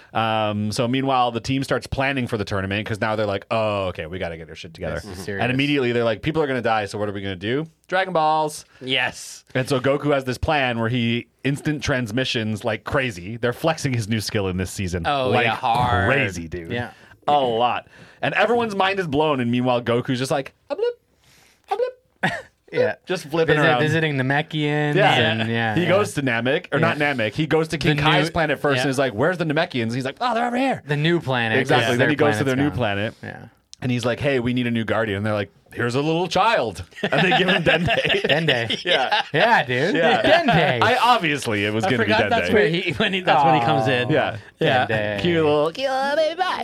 So meanwhile, the team starts planning for the tournament because now they're like, oh, okay, we got to get our shit together. This is serious. And immediately they're like, people are going to die, so what are we going to do? Dragon Balls. Yes. And so Goku has this plan where he instant transmissions like crazy. They're flexing his new skill in this season. Oh, like yeah, hard. crazy, dude. Yeah. A lot. And everyone's mind is blown. And meanwhile, Goku's just like, a blip, a blip. Yeah. Just flipping around. Visiting Namekians. Yeah. He goes to Namek, or not Namek. He goes to King Kai's planet first and is like, where's the Namekians? He's like, oh, they're over here. The new planet. Exactly. Yeah. Then he goes to their new gone. planet. Yeah. And he's like, hey, we need a new guardian. And they're like, here's a little child. And they give him Dende. Dende. Yeah. Yeah, dude. Yeah. Dende. Obviously, it was going to be Dende. That's where when he comes in. Yeah. Dende. Cute little baby bye.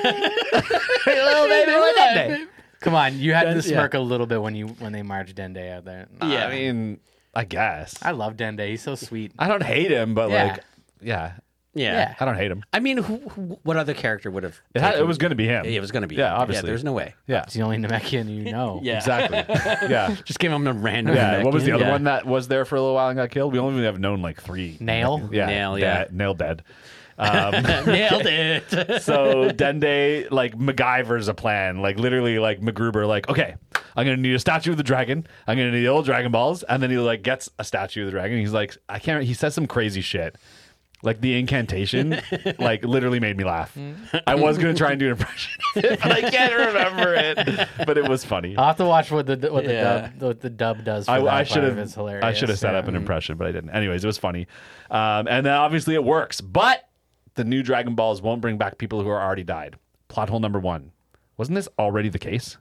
little baby with Dende. Come on, you had to smirk a little bit when they marched Dende out there. Yeah. I mean, I guess. I love Dende. He's so sweet. I don't hate him, but Yeah. like, yeah. Yeah. I don't hate him. I mean, what other character would have? It was going to be him. It was going to be. Yeah, him. obviously. Yeah, there's no way. Yeah. He's the only Namekian you know. Yeah. Exactly. Yeah. Just give him a random. Yeah. What was the other Yeah. one that was there for a little while and got killed? We only have known like 3. Nail? Yeah. Nail, yeah. Nail dead. Nailed it. So Dende like MacGyver's a plan, like literally like MacGruber, like, okay, I'm gonna need a statue of the dragon, I'm gonna need old Dragon Balls, and then he like gets a statue of the dragon. He's like, I can't. He says some crazy shit, like the incantation, like literally made me laugh. I was gonna try and do an impression of it, but I can't remember it. But it was funny. I'll have to watch what the dub does. For I that should part. have. It's hilarious. I should have set up an impression, but I didn't. Anyways, it was funny, and then obviously it works. But the new Dragon Balls won't bring back people who are already died. Plot hole number 1. Wasn't this already the case?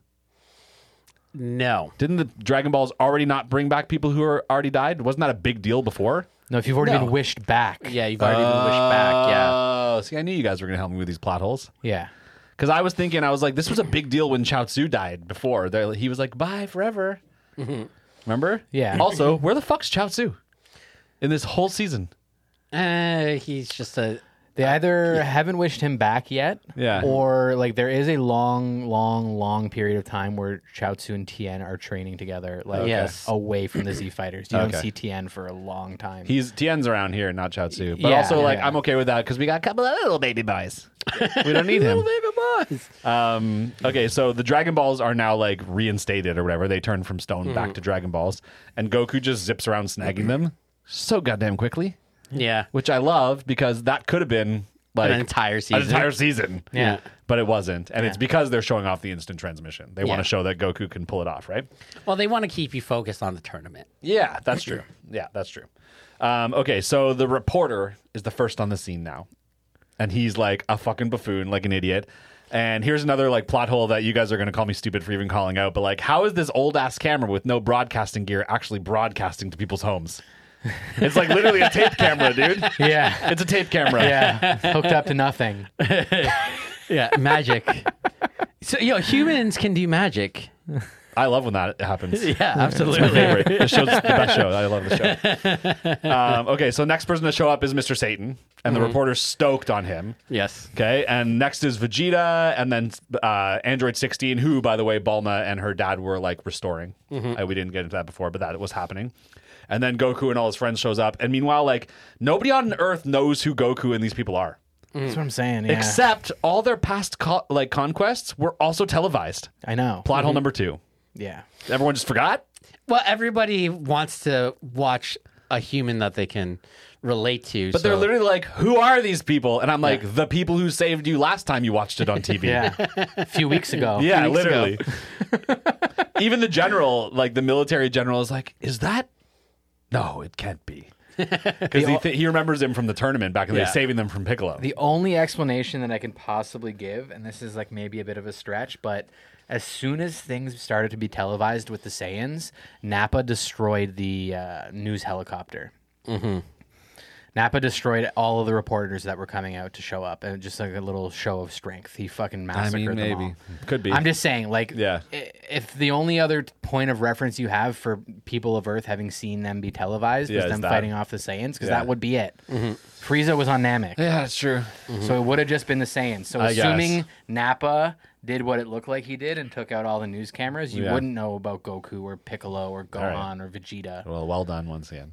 No. Didn't the Dragon Balls already not bring back people who are already died? Wasn't that a big deal before? No, if you've already No. been wished back. Yeah, you've already been wished back. Yeah. Oh, see, I knew you guys were going to help me with these plot holes. Yeah. Because I was thinking, I was like, this was a big deal when Chaozu died before. He was like, bye forever. Remember? Yeah. Also, where the fuck's Chaozu in this whole season? He's just a. They either haven't wished him back yet, Yeah. or like there is a long period of time where Chaozu and Tien are training together, like Yes. away from the Z Fighters. You don't Okay. see Tien for a long time. Tien's around here, not Chaozu. But Yeah, also, like, yeah. I'm okay with that because we got a couple of little baby boys. We don't need him. Okay, so the Dragon Balls are now like reinstated or whatever. They turn from stone back to Dragon Balls, and Goku just zips around snagging them so goddamn quickly, Yeah. which I love because that could have been like An entire season. An entire season. Yeah. But it wasn't. And it's because they're showing off the instant transmission. They want Yeah. to show that Goku can pull it off, right? Well, they want to keep you focused on the tournament. Yeah, that's true. Yeah, that's true. Okay, so the reporter is the first on the scene now. And he's like a fucking buffoon, like an idiot. And here's another like plot hole that you guys are going to call me stupid for even calling out. But like, how is this old ass camera with no broadcasting gear actually broadcasting to people's homes? It's like literally a tape camera, dude. Yeah. It's a tape camera. Yeah. Hooked up to nothing. Yeah, magic. So, humans can do magic. I love when that happens. Yeah, It's my absolutely. favorite. The show's the best show. I love the show. Okay, so next person to show up is Mr. Satan, and the reporter's stoked on him. Yes. Okay, and next is Vegeta, and then Android 16, who, by the way, Bulma and her dad were like restoring. We didn't get into that before, but that was happening. And then Goku and all his friends shows up, and meanwhile, like nobody on Earth knows who Goku and these people are, That's what I'm saying. Yeah. except all their past conquests were also televised. I know. Plot hole number 2. Yeah. Everyone just forgot. Well, everybody wants to watch a human that they can relate to. But they're literally like, who are these people? And I'm like, the people who saved you last time you watched it on TV. Yeah. A few weeks ago. Yeah, weeks ago. literally. Even the general, like the military general, is like, is that? No, it can't be. Because he remembers him from the tournament back in the day, Yeah. saving them from Piccolo. The only explanation that I can possibly give, and this is like maybe a bit of a stretch, but as soon as things started to be televised with the Saiyans, Nappa destroyed the news helicopter. Mm-hmm. Nappa destroyed all of the reporters that were coming out to show up, and just like a little show of strength. He fucking massacred them all. Could be. I'm just saying, like, Yeah. if the only other point of reference you have for people of Earth having seen them be televised Yeah, was is them that. fighting off the Saiyans, because Yeah. that would be it. Frieza was on Namek. Yeah, that's true. So it would have just been the Saiyans. So I guess. assuming Nappa did what it looked like he did and took out all the news cameras, you Yeah. wouldn't know about Goku or Piccolo or Gohan or Vegeta. Well done once again.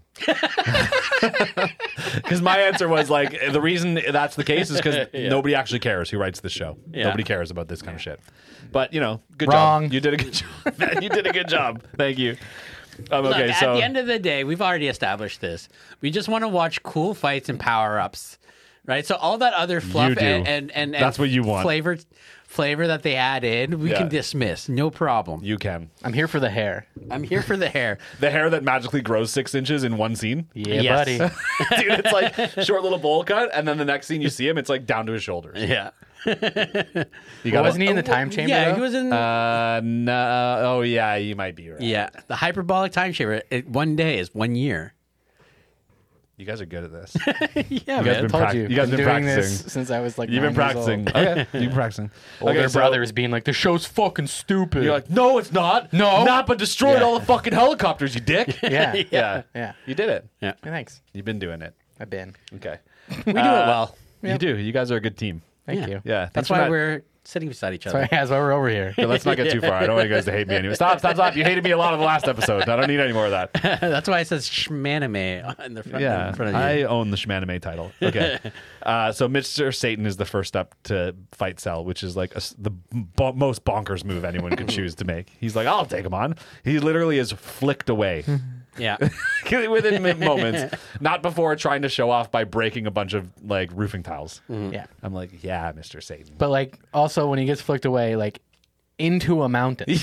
Because my answer was like, the reason that's the case is because nobody actually cares who writes this show. Yeah. Nobody cares about this kind of shit. But, good Wrong. job. You did a good job. You did a good job. Thank you. Look, Okay, at the end of the day, we've already established this. We just want to watch cool fights and power-ups. right? So all that other fluff You do. and That's what you want. Flavor that they add in, we Yeah. can dismiss, no problem. You can. I'm here for the hair. I'm here for the hair. The hair that magically grows 6 inches in one scene. Yeah, Yes. buddy. Dude, it's like short little bowl cut, and then the next scene you see him, it's like down to his shoulders. Yeah. You got Wasn't he in the time chamber? Yeah, though? he was in. No. Oh yeah, you might be right. yeah, the hyperbolic time chamber. One day is 1 year. You guys are good at this. Yeah, You guys man. been Told prac- you. you guys been been doing practicing. this since I was like You've been 9 years practicing. old. Okay, you've been practicing. Older Okay, so brothers being like, the show's fucking stupid. you're like, no, it's not. No. Napa destroyed Yeah. all the fucking helicopters. You dick. yeah. Yeah. Yeah. You did it. Yeah, Yeah, thanks. You've been doing it. I've been. Okay. we do it well. You do. You guys are a good team. Thank Yeah. you. Yeah. That's thanks for why not- we're sitting beside each other. That's why we're over here. Okay, let's not get too far. I don't want you guys to hate me anyway. Stop. You hated me a lot of the last episode. I don't need any more of that. That's why it says Schmanime in the front. Yeah, in front of you. I own the Schmanime title. Okay, so Mr. Satan is the first up to fight Cell, which is like the most bonkers move anyone could choose to make. He's like, I'll take him on. He literally is flicked away yeah. within moments, not before trying to show off by breaking a bunch of like roofing tiles. Yeah. I'm like, yeah, Mr. Satan. But like also when he gets flicked away, like into a mountain.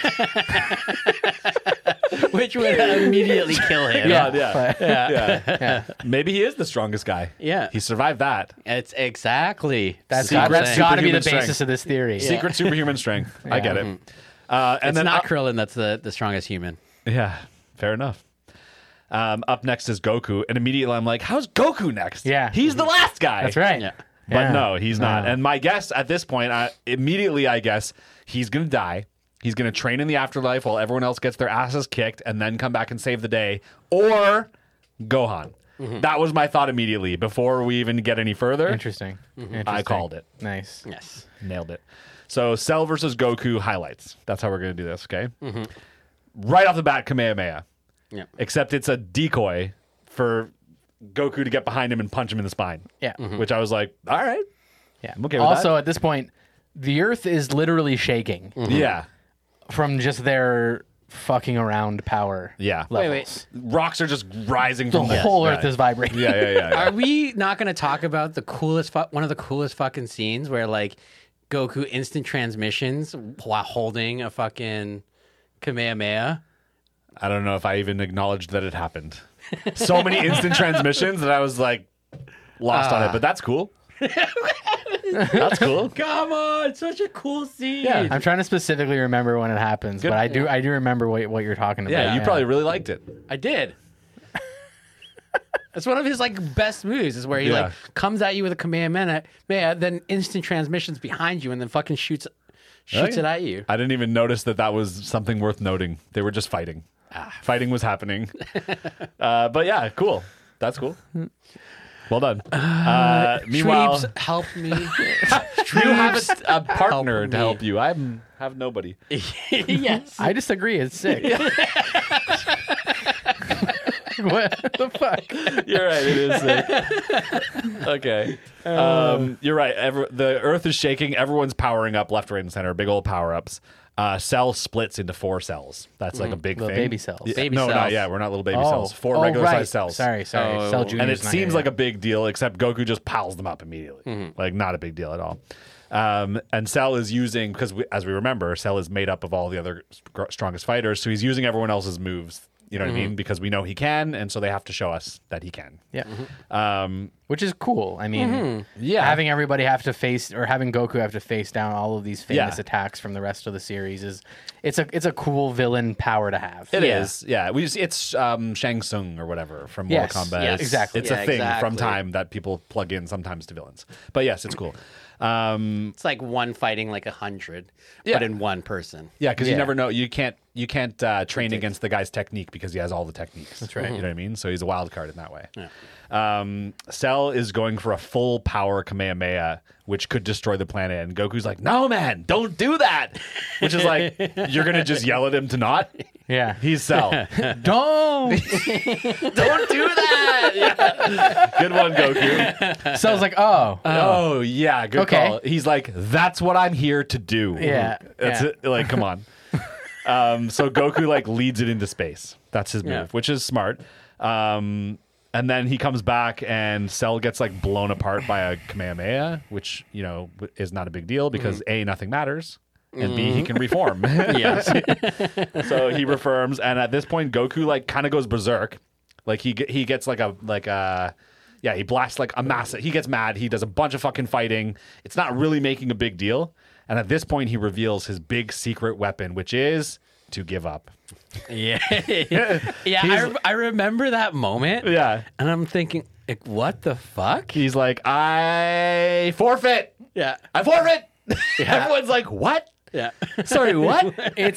Which would immediately kill him. Yeah, yeah. But- Yeah. Maybe he is the strongest guy. Yeah. He survived that. It's exactly. That's what I'm got saying. to be the Superhuman strength. basis of this theory. Secret superhuman strength. I get it. And It's then not Krillin that's the strongest human. yeah, fair enough. Up next is Goku, and immediately I'm like, how's Goku next? Yeah. He's the last guy. That's right. Yeah. But Yeah. no, he's not. No. And my guess at this point, I guess he's going to die. He's going to train in the afterlife while everyone else gets their asses kicked and then come back and save the day. Or Gohan. That was my thought immediately before we even get any further. Interesting. I called it. Nice. Yes. Nailed it. So Cell versus Goku highlights. That's how we're going to do this, okay? Right off the bat, Kamehameha. Yeah. Except it's a decoy for Goku to get behind him and punch him in the spine. Yeah. Which I was like, all right. Yeah. I'm okay with also, at this point, the Earth is literally shaking Yeah. from just their fucking around power. Yeah. Levels. Rocks are just rising The from whole yeah. Earth is vibrating. Yeah. Are we not going to talk about the coolest, one of the coolest fucking scenes where like Goku instant transmissions while holding a fucking Kamehameha? I don't know if I even acknowledged that it happened. So many instant transmissions that I was like lost on it, but that's cool. That's cool. Come on, such a cool scene. Yeah. I'm trying to specifically remember when it happens, but I do remember what you're talking about. Yeah, you probably really liked it. I did. That's one of his like best moves is where he Yeah. like comes at you with a Kamehameha, then instant transmissions behind you and then fucking shoots Okay. it at you. I didn't even notice that was something worth noting. They were just fighting. Fighting was happening. But yeah, cool. That's cool. Well done. Meanwhile, Shweebs, help me. you have a partner Help to me. help you. I have nobody. Yes. I disagree. It's sick. What the fuck? You're right. It is sick. Okay. You're right. The Earth is shaking. Everyone's powering up left, right, and center. Big old power ups. Cell splits into 4 cells. That's like a big Little thing. baby cells. Yeah, Baby no, cells. not yeah. We're not little baby cells. 4 regular right. sized cells. Sorry. Oh. Cell Jr. And it seems like a big deal, except Goku just piles them up immediately. Like not a big deal at all. And Cell is using because as we remember, Cell is made up of all the other strongest fighters, so he's using everyone else's moves. You know what I mean? Because we know he can, and so they have to show us that he can. Yeah. Which is cool. I mean, Yeah. having everybody have to face or having Goku have to face down all of these famous Yeah. attacks from the rest of the series it's a cool villain power to have. It is, yeah. It's Shang Tsung or whatever from Yes, Mortal Kombat. yes, It's- exactly. It's Yeah, a thing from exactly. time that people plug in sometimes to villains. But yes, it's cool. It's like one fighting like 100, Yeah. but in one person. Yeah, because you Yeah. never know. You can't train against the guy's technique because he has all the techniques. That's right. You know what I mean? So he's a wild card in that way. Cell is going for a full power Kamehameha, which could destroy the planet. And Goku's like, "No, man, don't do that." Which is like, you're gonna just yell at him to not. Yeah. He's Cell. Don't. Don't do that. Yeah. Good one, Goku. Cell's like, oh. Oh yeah, good Okay. call. He's like, that's what I'm here to do. Yeah, That's yeah. it. Like, come on. So Goku like leads it into space. That's his move, Yeah. which is smart. And And then he comes back and Cell gets like blown apart by a Kamehameha, which, you know, is not a big deal because A, nothing matters, and B, he can reform. Yes. So he reforms, and at this point Goku like kind of goes berserk. Like he gets he blasts like a massive, he gets mad, he does a bunch of fucking fighting. It's not really making a big deal. And at this point he reveals his big secret weapon, which is to give up. Yeah. I remember that moment. Yeah. And I'm thinking, like, what the fuck? He's like, I forfeit. Yeah. I forfeit. Everyone's like, what? Yeah. Sorry, what?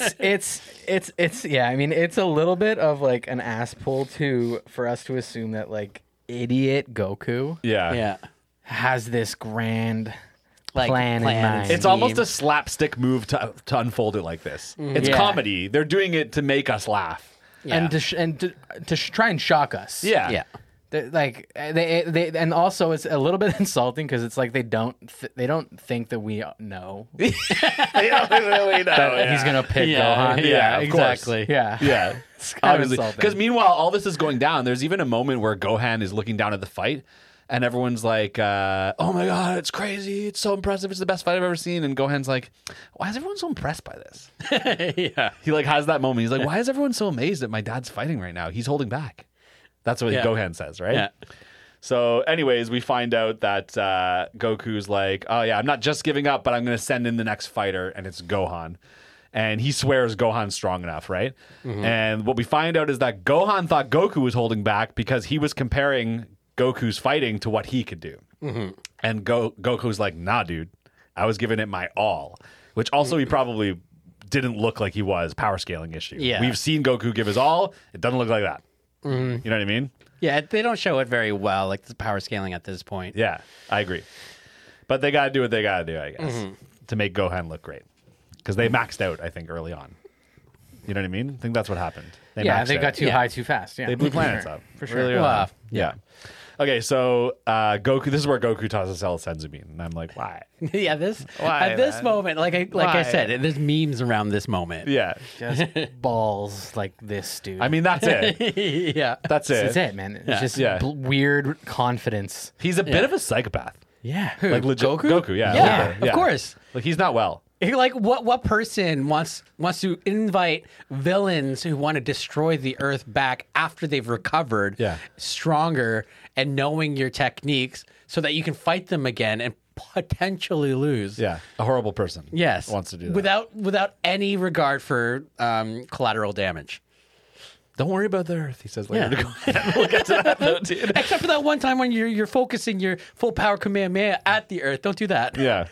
It's yeah. I mean, it's a little bit of like an ass pull for us to assume that like idiot Goku Yeah. Yeah. has this grand Like, plan in plan and mind. It's almost a slapstick move to unfold it like this. It's Yeah. comedy. They're doing it to make us laugh. Yeah. and to try and shock us. Yeah. Yeah. Like they and also it's a little bit insulting because it's like they don't think that we know They don't really know. that he's gonna pick Gohan. Yeah, of course. exactly. Yeah. Yeah. kind of Obviously. insulting. Because meanwhile, all this is going down. There's even a moment where Gohan is looking down at the fight and everyone's like, oh my God, it's crazy. It's so impressive. It's the best fight I've ever seen. And Gohan's like, why is everyone so impressed by this? Yeah. He like has that moment. He's like, why is everyone so amazed that my dad's fighting right now? He's holding back. That's what Yeah. Gohan says, right? Yeah. So, anyways, we find out that Goku's like, oh, yeah, I'm not just giving up, but I'm going to send in the next fighter, and it's Gohan. And he swears Gohan's strong enough, right? And what we find out is that Gohan thought Goku was holding back because he was comparing Goku's fighting to what he could do. And Goku's like, nah, dude, I was giving it my all, which also he probably didn't look like he was, power scaling issue. Yeah. We've seen Goku give his all. It doesn't look like that. You know what I mean? Yeah, they don't show it very well, like the power scaling at this point. Yeah, I agree. But they got to do what they got to do, I guess, to make Gohan look great. Because they maxed out, I think, early on. You know what I mean? I think that's what happened. They Yeah, maxed they out. got too high too fast. Yeah, They blew planets up. for sure. Really early Well, on. Yeah. Okay, so Goku. This is where Goku tosses Cell Sensubin, and I'm like, why? Yeah, this Why, at this man? moment, like I Why? said, there's memes around this moment. Yeah, Just balls like this, dude. I mean that's it. Yeah. That's it. that's it, man. It's Yeah. just Yeah. weird confidence. He's a bit of a psychopath. Yeah. Like legit Goku? yeah, Yeah, a little bit. of course. Like he's not well. Like what person wants to invite villains who want to destroy the Earth back after they've recovered, Yeah. stronger and knowing your techniques, so that you can fight them again and potentially lose? Yeah, a horrible person. Yes, wants to do that without any regard for collateral damage. Don't worry about the Earth, he says later. Yeah. We'll get to that though, dude. Except for that one time when you're focusing your full power Kamehameha at the Earth. Don't do that. Yeah.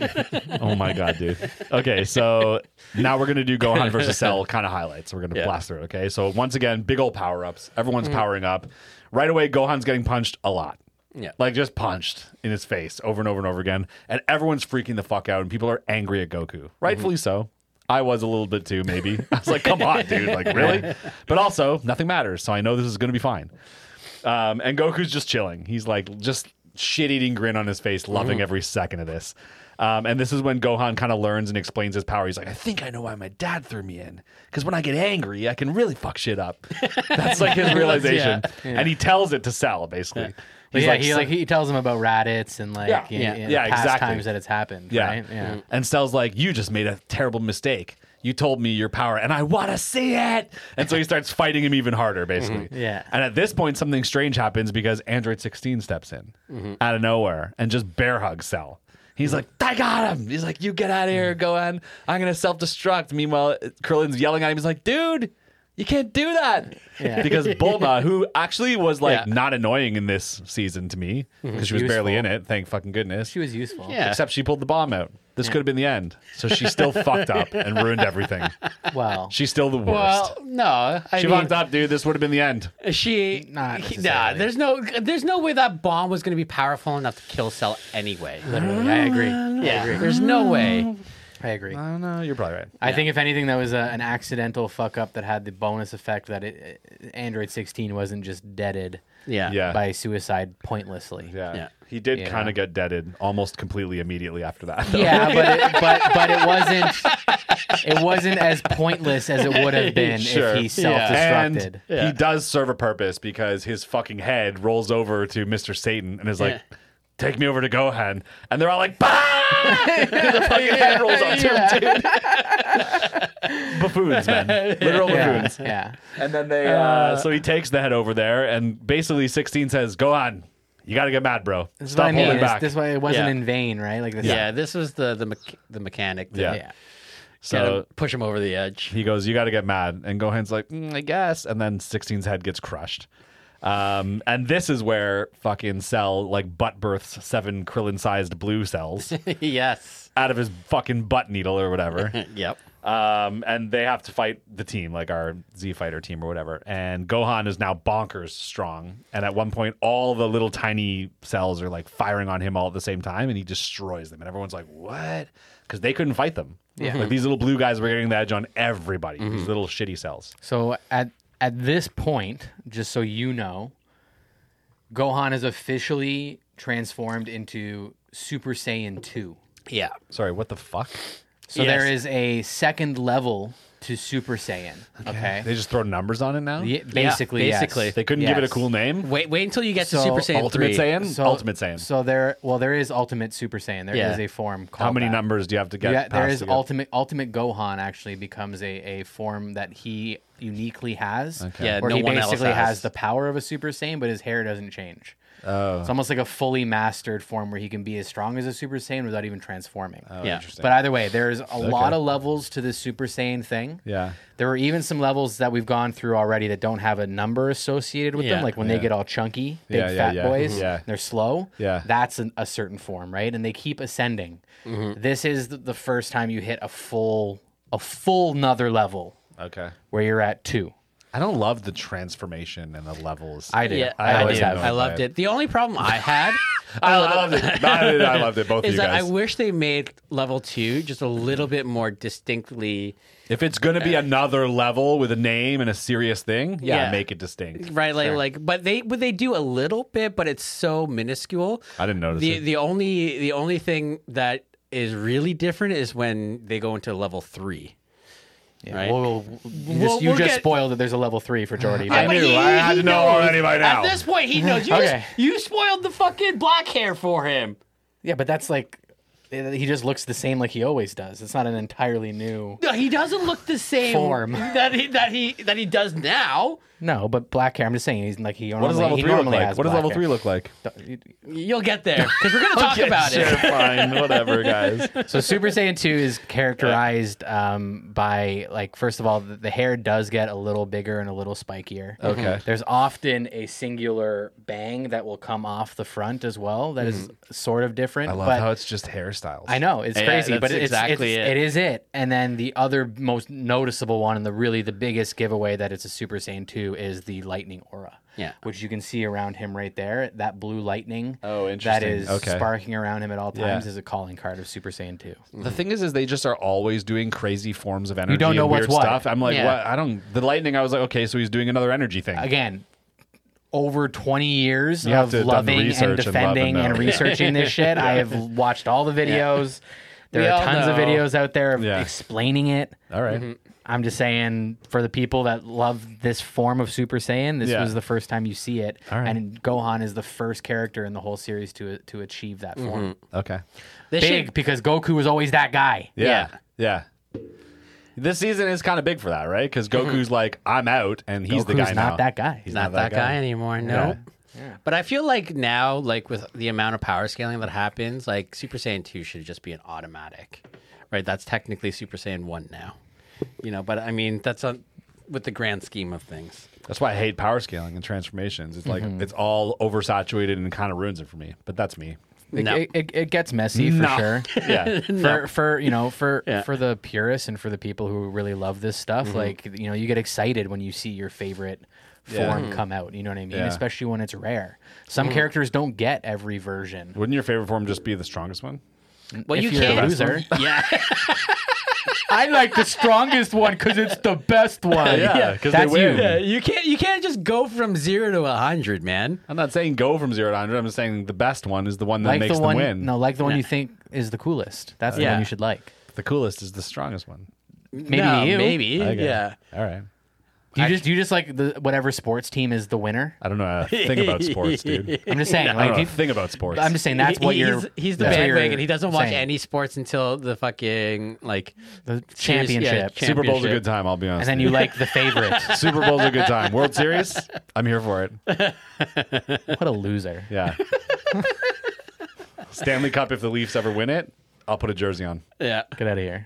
Oh my God, dude. Okay, so now we're gonna do Gohan versus Cell kind of highlights. We're gonna blast through it. Okay, so once again, big old power ups. Everyone's powering up. Right away, Gohan's getting punched a lot. Yeah. Like just punched in his face over and over and over again, and everyone's freaking the fuck out, and people are angry at Goku, rightfully so. I was a little bit too, maybe. I was like, come on, dude. Like, really? But also, nothing matters. So I know this is going to be fine. And Goku's just chilling. He's like, just shit-eating grin on his face, loving every second of this. And this is when Gohan kind of learns and explains his power. He's like, I think I know why my dad threw me in. Because when I get angry, I can really fuck shit up. That's like his realization. And he tells it to Cell, basically. But He's yeah, he tells him about Raditz and like Yeah. past Exactly. times that it's happened. Yeah. Right? Yeah. And Cell's like, you just made a terrible mistake. You told me your power and I want to see it. And so he starts fighting him even harder, basically. Yeah. And at this point, something strange happens because Android 16 steps in out of nowhere and just bear hugs Cell. He's like, I got him. He's like, you get out of here, Gohan. I'm going to self-destruct. Meanwhile, Krillin's yelling at him. He's like, dude, you can't do that. Yeah. Because Bulma, who actually was like not annoying in this season to me because she was barely in it, thank fucking goodness. She was useful. Yeah. Except she pulled the bomb out. This could have been the end. So she still fucked up and ruined everything. Well, She's still the worst. Well, no. She fucked up, dude. This would have been the end. Not necessarily. There's no way that bomb was going to be powerful enough to kill Cell anyway. literally, I agree. Yeah, there's no way. I agree. I don't know. You're probably right. I think if anything, that was an accidental fuck up that had the bonus effect that Android 16 wasn't just deaded Yeah. Yeah. by suicide pointlessly. Yeah. Yeah. He did Yeah. kind of get deaded almost completely immediately after that. though. Yeah, but it wasn't as pointless as it would have been Sure. if he self-destructed. And he does serve a purpose because his fucking head rolls over to Mr. Satan and is like, Yeah. take me over to Gohan. And they're all like, bah! The fucking head rolls up to him, too. Buffoons, man. Literal Yeah, buffoons. yeah. And then they, so he takes the head over there and basically 16 says, Gohan, you got to get mad, bro. This is what I Stop mean. holding back. This why it wasn't Yeah. in vain, right? Like this. Yeah, this was the mechanic. To Yeah. Yeah. So push him over the edge. he goes, you got to get mad. And Gohan's like, I guess. And then 16's head gets crushed. And this is where fucking Cell like butt births 7 Krillin-sized blue cells Yes. out of his fucking butt needle or whatever. Yep. And they have to fight the team, like our Z Fighter team or whatever. And Gohan is now bonkers strong. And at one point, all the little tiny cells are like firing on him all at the same time, and he destroys them. And everyone's like, "What?" Because they couldn't fight them. Yeah. Like these little blue guys were getting the edge on everybody. These little shitty cells. So at this point, just so you know, Gohan is officially transformed into Super Saiyan 2. Yeah. Sorry, what the fuck? So Yes. there is a second level to Super Saiyan. Okay. They just throw numbers on it now. Yeah, basically, yes. basically. They couldn't give it a Yes. cool name. Wait until you get to So, Super Saiyan Ultimate 3. Saiyan, Ultimate Saiyan. So there is Ultimate Super Saiyan. There is Yeah. a form called How many that. numbers do you have to get? Yeah, there past is to get- Ultimate Gohan actually becomes a form that he uniquely has. Okay. Yeah, where no he one else basically has. has the power of a Super Saiyan, but his hair doesn't change. Oh, It's almost like a fully mastered form where he can be as strong as a Super Saiyan without even transforming. Yeah. interesting. But either way, there's a lot of levels to this Super Saiyan thing. yeah. There are even some levels that we've gone through already that don't have a number associated with Yeah. them, like when Yeah. they get all chunky, big Yeah, yeah, fat yeah. boys. Yeah. They're slow. Yeah. That's a certain form, right? And they keep ascending. This is the first time you hit a full nother level Okay. where you're at 2. I don't love the transformation and the levels. I do. Yeah, I I always did. have. I loved it. The only problem I had I loved it. I loved it. Both of is you that I guys. wish they made level 2 just a little bit more distinctly If it's going to be another level with a name and a serious thing, Yeah. make it distinct. right, but they do a little bit, but it's so minuscule. I didn't notice the it. the only thing that is really different is when they go into level 3. Yeah, Right. you we'll just get- spoiled that there's a level 3 for Jordy. I but- knew. I had to know already by now. At this point, he knows. Okay. You spoiled the fucking black hair for him. Yeah, but that's like he just looks the same like he always does. It's not an entirely new. No, he doesn't look the same Form. that he does now. No, but black hair. I'm just saying he's like he What does normally, level he 3 look normally like? has What does black level hair. 3 look like? You'll get there because we're going to talk about Sure, it. fine. Whatever, guys. So Super Saiyan 2 is characterized by like first of all the hair does get a little bigger and a little spikier. Okay. There's often a singular bang that will come off the front as well. That is sort of different. I love but how it's just hairstyles. I know it's Yeah, crazy, that's but it's exactly it. it is it. And then the other most noticeable one, and the biggest giveaway that it's a Super Saiyan 2 is the lightning aura. Yeah. which you can see around him right there. That blue lightning. Oh, That interesting. is Okay. sparking around him at all times Yeah. is a calling card of Super Saiyan 2. The thing is they just are always doing crazy forms of energy. don't know and what's weird what. stuff. I'm like, Yeah. what? I don't. The lightning. I was like, okay, so he's doing another energy thing. Again, over 20 years You have of to have done the loving research and and defending love and and know. researching this shit. I have watched all the videos. There We are all tons of know. videos out there of Yeah. explaining it. All right. I'm just saying, for the people that love this form of Super Saiyan, this Yeah. was the first time you see it. All right. And Gohan is the first character in the whole series to achieve that form. Okay. This Big, shit- because Goku was always that guy. Yeah. Yeah. This season is kind of big for that, right? Because Goku's like, I'm out, and he's the Goku's guy not now. that guy. He's not that guy anymore. No. Yeah. But I feel like now, like with the amount of power scaling that happens, like Super Saiyan 2 should just be an automatic, right? That's technically Super Saiyan 1 now, but I mean, that's with the grand scheme of things. That's why I hate power scaling and transformations. It's like it's all oversaturated and kind of ruins it for me. But that's me. No. It gets messy for No. sure. Yeah. For Yeah. for the purists and for the people who really love this stuff, like you get excited when you see your favorite form come out. You know what I mean? Yeah. Especially when it's rare. Some characters don't get every version. Wouldn't your favorite form just be the strongest one? Well, If you you're a can't. loser. Yeah. I like the strongest one because it's the best one. Yeah, because they That's win. you. Yeah, you can't just go from 0 to 100, man. I'm not saying go from 0 to 100. I'm just saying the best one is the one that Like makes the one, them win. no, like the one you think is the coolest. That's the Yeah. one you should like. The coolest is the strongest one. Maybe No, you. maybe. Okay. Yeah. All right. Do you just like the whatever sports team is the winner? I don't know a thing about sports, dude. I'm just saying. I Like, don't know a if you- thing about sports. I'm just saying that's what you're. He's the that's what bandwagon. you're He doesn't watch saying. any sports until the fucking like the series- championship. yeah, Super Bowl's a championship. good time, I'll be honest. And then you like the favorite. Super Bowl's a good time. World Series, I'm here for it. What a loser. Yeah. Stanley Cup, if the Leafs ever win it, I'll put a jersey on. Yeah. Get out of here.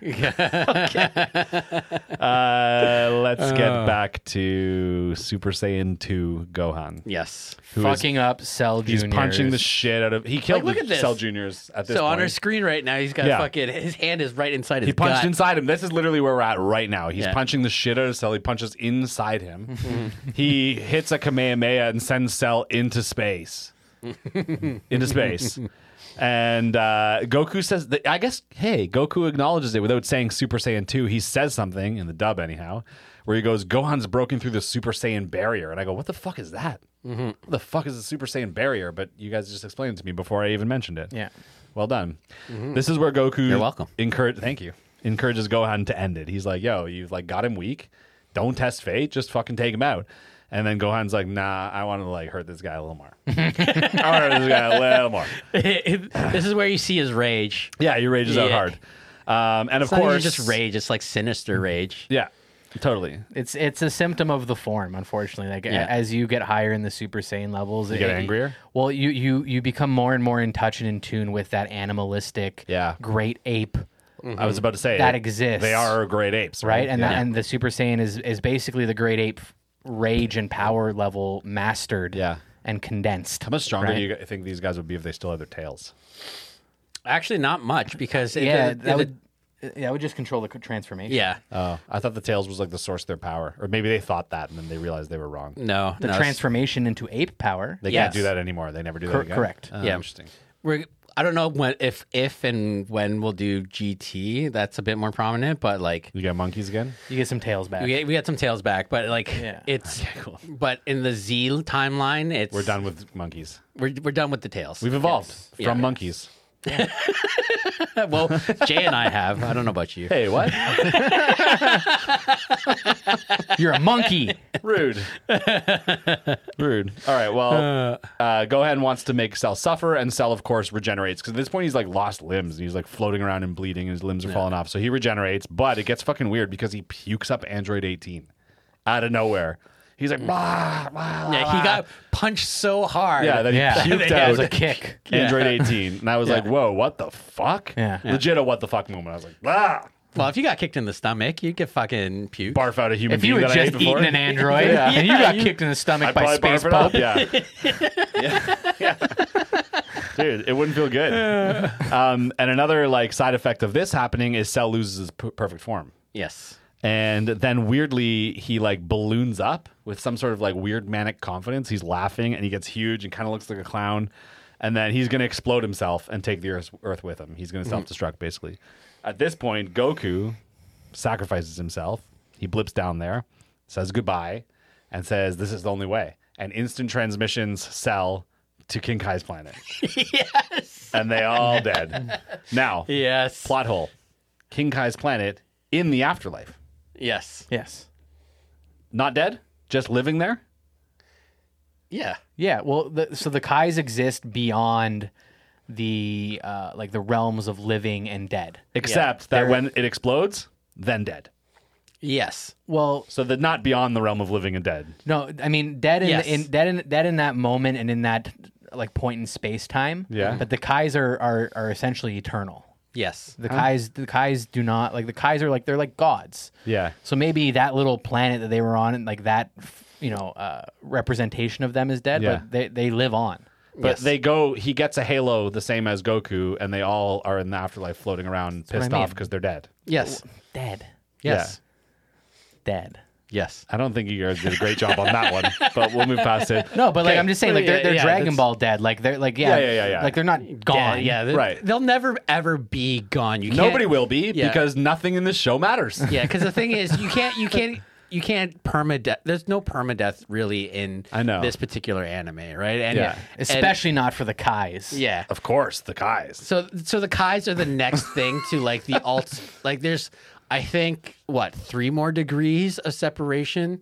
Let's get back to Super Saiyan 2 Gohan. Yes. Who is- Fucking up Cell Juniors. He's punching the shit out of. He killed look the at this. Cell Juniors at this So point. on our screen right now, he's got Yeah. fucking his hand is right inside his He punched gut. inside him. This is literally where we're at right now. He's Yeah. punching the shit out of Cell. He punches inside him. He hits a Kamehameha and sends Cell into space. Into space. And Goku says, that, I guess, hey, Goku acknowledges it without saying Super Saiyan 2. He says something in the dub, anyhow, where he goes, Gohan's broken through the Super Saiyan barrier. And I go, what the fuck is that? What the fuck is the Super Saiyan barrier? But you guys just explained it to me before I even mentioned it. Yeah. Well done. This is where Goku You're welcome. Thank you. Encourages Gohan to end it. He's like, yo, you've like got him weak. Don't test fate, just fucking take him out. And then Gohan's like, nah, I want to like hurt this guy a little more. I want to hurt this guy a little more. This is where you see his rage. Yeah, he rages out Yeah. hard. And of It's not even course, just rage. It's like sinister rage. yeah, totally. It's a symptom of the form, unfortunately. Like Yeah. as you get higher in the Super Saiyan levels, You get angrier? Well, you become more and more in touch and in tune with that animalistic, Yeah. great ape, I was about to say That exists. They are great apes, right? And yeah. and the Super Saiyan is basically the great ape rage and power level mastered, Yeah. and condensed. How much stronger right? do you think these guys would be if they still had their tails? Actually, not much because that would just control the transformation. yeah. Oh, I thought the tails was like the source of their power, or maybe they thought that and then they realized they were wrong. No, The no, transformation into ape power. They Yes. can't do that anymore. They never do that again. Correct. Oh, Yeah. Interesting. I don't know when if and when we'll do GT. That's a bit more prominent, but like You got monkeys again? You get some tails back. we got some tails back, but like Yeah. it's cool. but in the Z timeline, it's We're done with monkeys. We're done with the tails. We've evolved from Yeah. monkeys. Well, Jay and I have. I don't know about you. Hey, what? You're a monkey. Rude. Rude. All right. Well, Gohan wants to make Cell suffer, and Cell, of course, regenerates. Because at this point, he's like lost limbs. And he's like floating around and bleeding, and his limbs are falling off. So he regenerates, but it gets fucking weird because he pukes up Android 18 out of nowhere. He's like, blah, blah, Yeah, he got punched so hard. yeah, that he Yeah, puked that was out a kick. Android 18, and I was like, whoa, what the fuck? Yeah. Legit a what the fuck moment. I was like, ah, Well, if you got kicked in the stomach, you get fucking puke. barf out a human If you being had that I ate just before. eaten an android and you got kicked in the stomach I'd by probably Space barf Pope, it up. Yeah. Dude, it wouldn't feel good. And another like side effect of this happening is Cell loses his perfect form. Yes. And then weirdly, he like balloons up with some sort of like weird manic confidence. He's laughing and he gets huge and kind of looks like a clown. And then he's going to explode himself and take the Earth with him. He's going to self-destruct, basically. At this point, Goku sacrifices himself. He blips down there, says goodbye, and says, "This is the only way." And instant transmissions Cell to King Kai's planet. Yes. And they all dead. Now, Yes. plot hole. King Kai's planet in the afterlife. Yes. yes. Not dead, just living there. Yeah. Yeah, well, so the Kais exist beyond the like the realms of living and dead. Except that when it explodes, then dead. Yes. Well, So they're not beyond the realm of living and dead. no, I mean dead in, Yes. dead in that moment and in that like point in space time. Yeah. But the Kais are essentially eternal. Yes. The Kais do not like the Kais are like they're like gods. Yeah. So maybe that little planet that they were on, and like that, representation of them is dead, Yeah. but they live on. But Yes. he gets a halo the same as Goku, and they all are in the afterlife floating around what I pissed mean. off because they're dead. Yes. Dead, Yes. dead. Yes. I don't think you guys did a great job on that one, but we'll move past it. No, but like Okay. I'm just saying, like they're Yeah, Dragon that's- Ball dead. Like they're like Yeah. like they're not gone. Yeah, Right. They'll never ever be gone. You can't, Nobody will be Yeah. because nothing in this show matters. Yeah, because the thing is, you can't permadeath. There's no permadeath really in I know. this particular anime, right? And Yeah. Especially not for the Kais. yeah. Of course, the Kais. So the Kais are the next thing to like the alt. Like there's, I think, what 3 more degrees of separation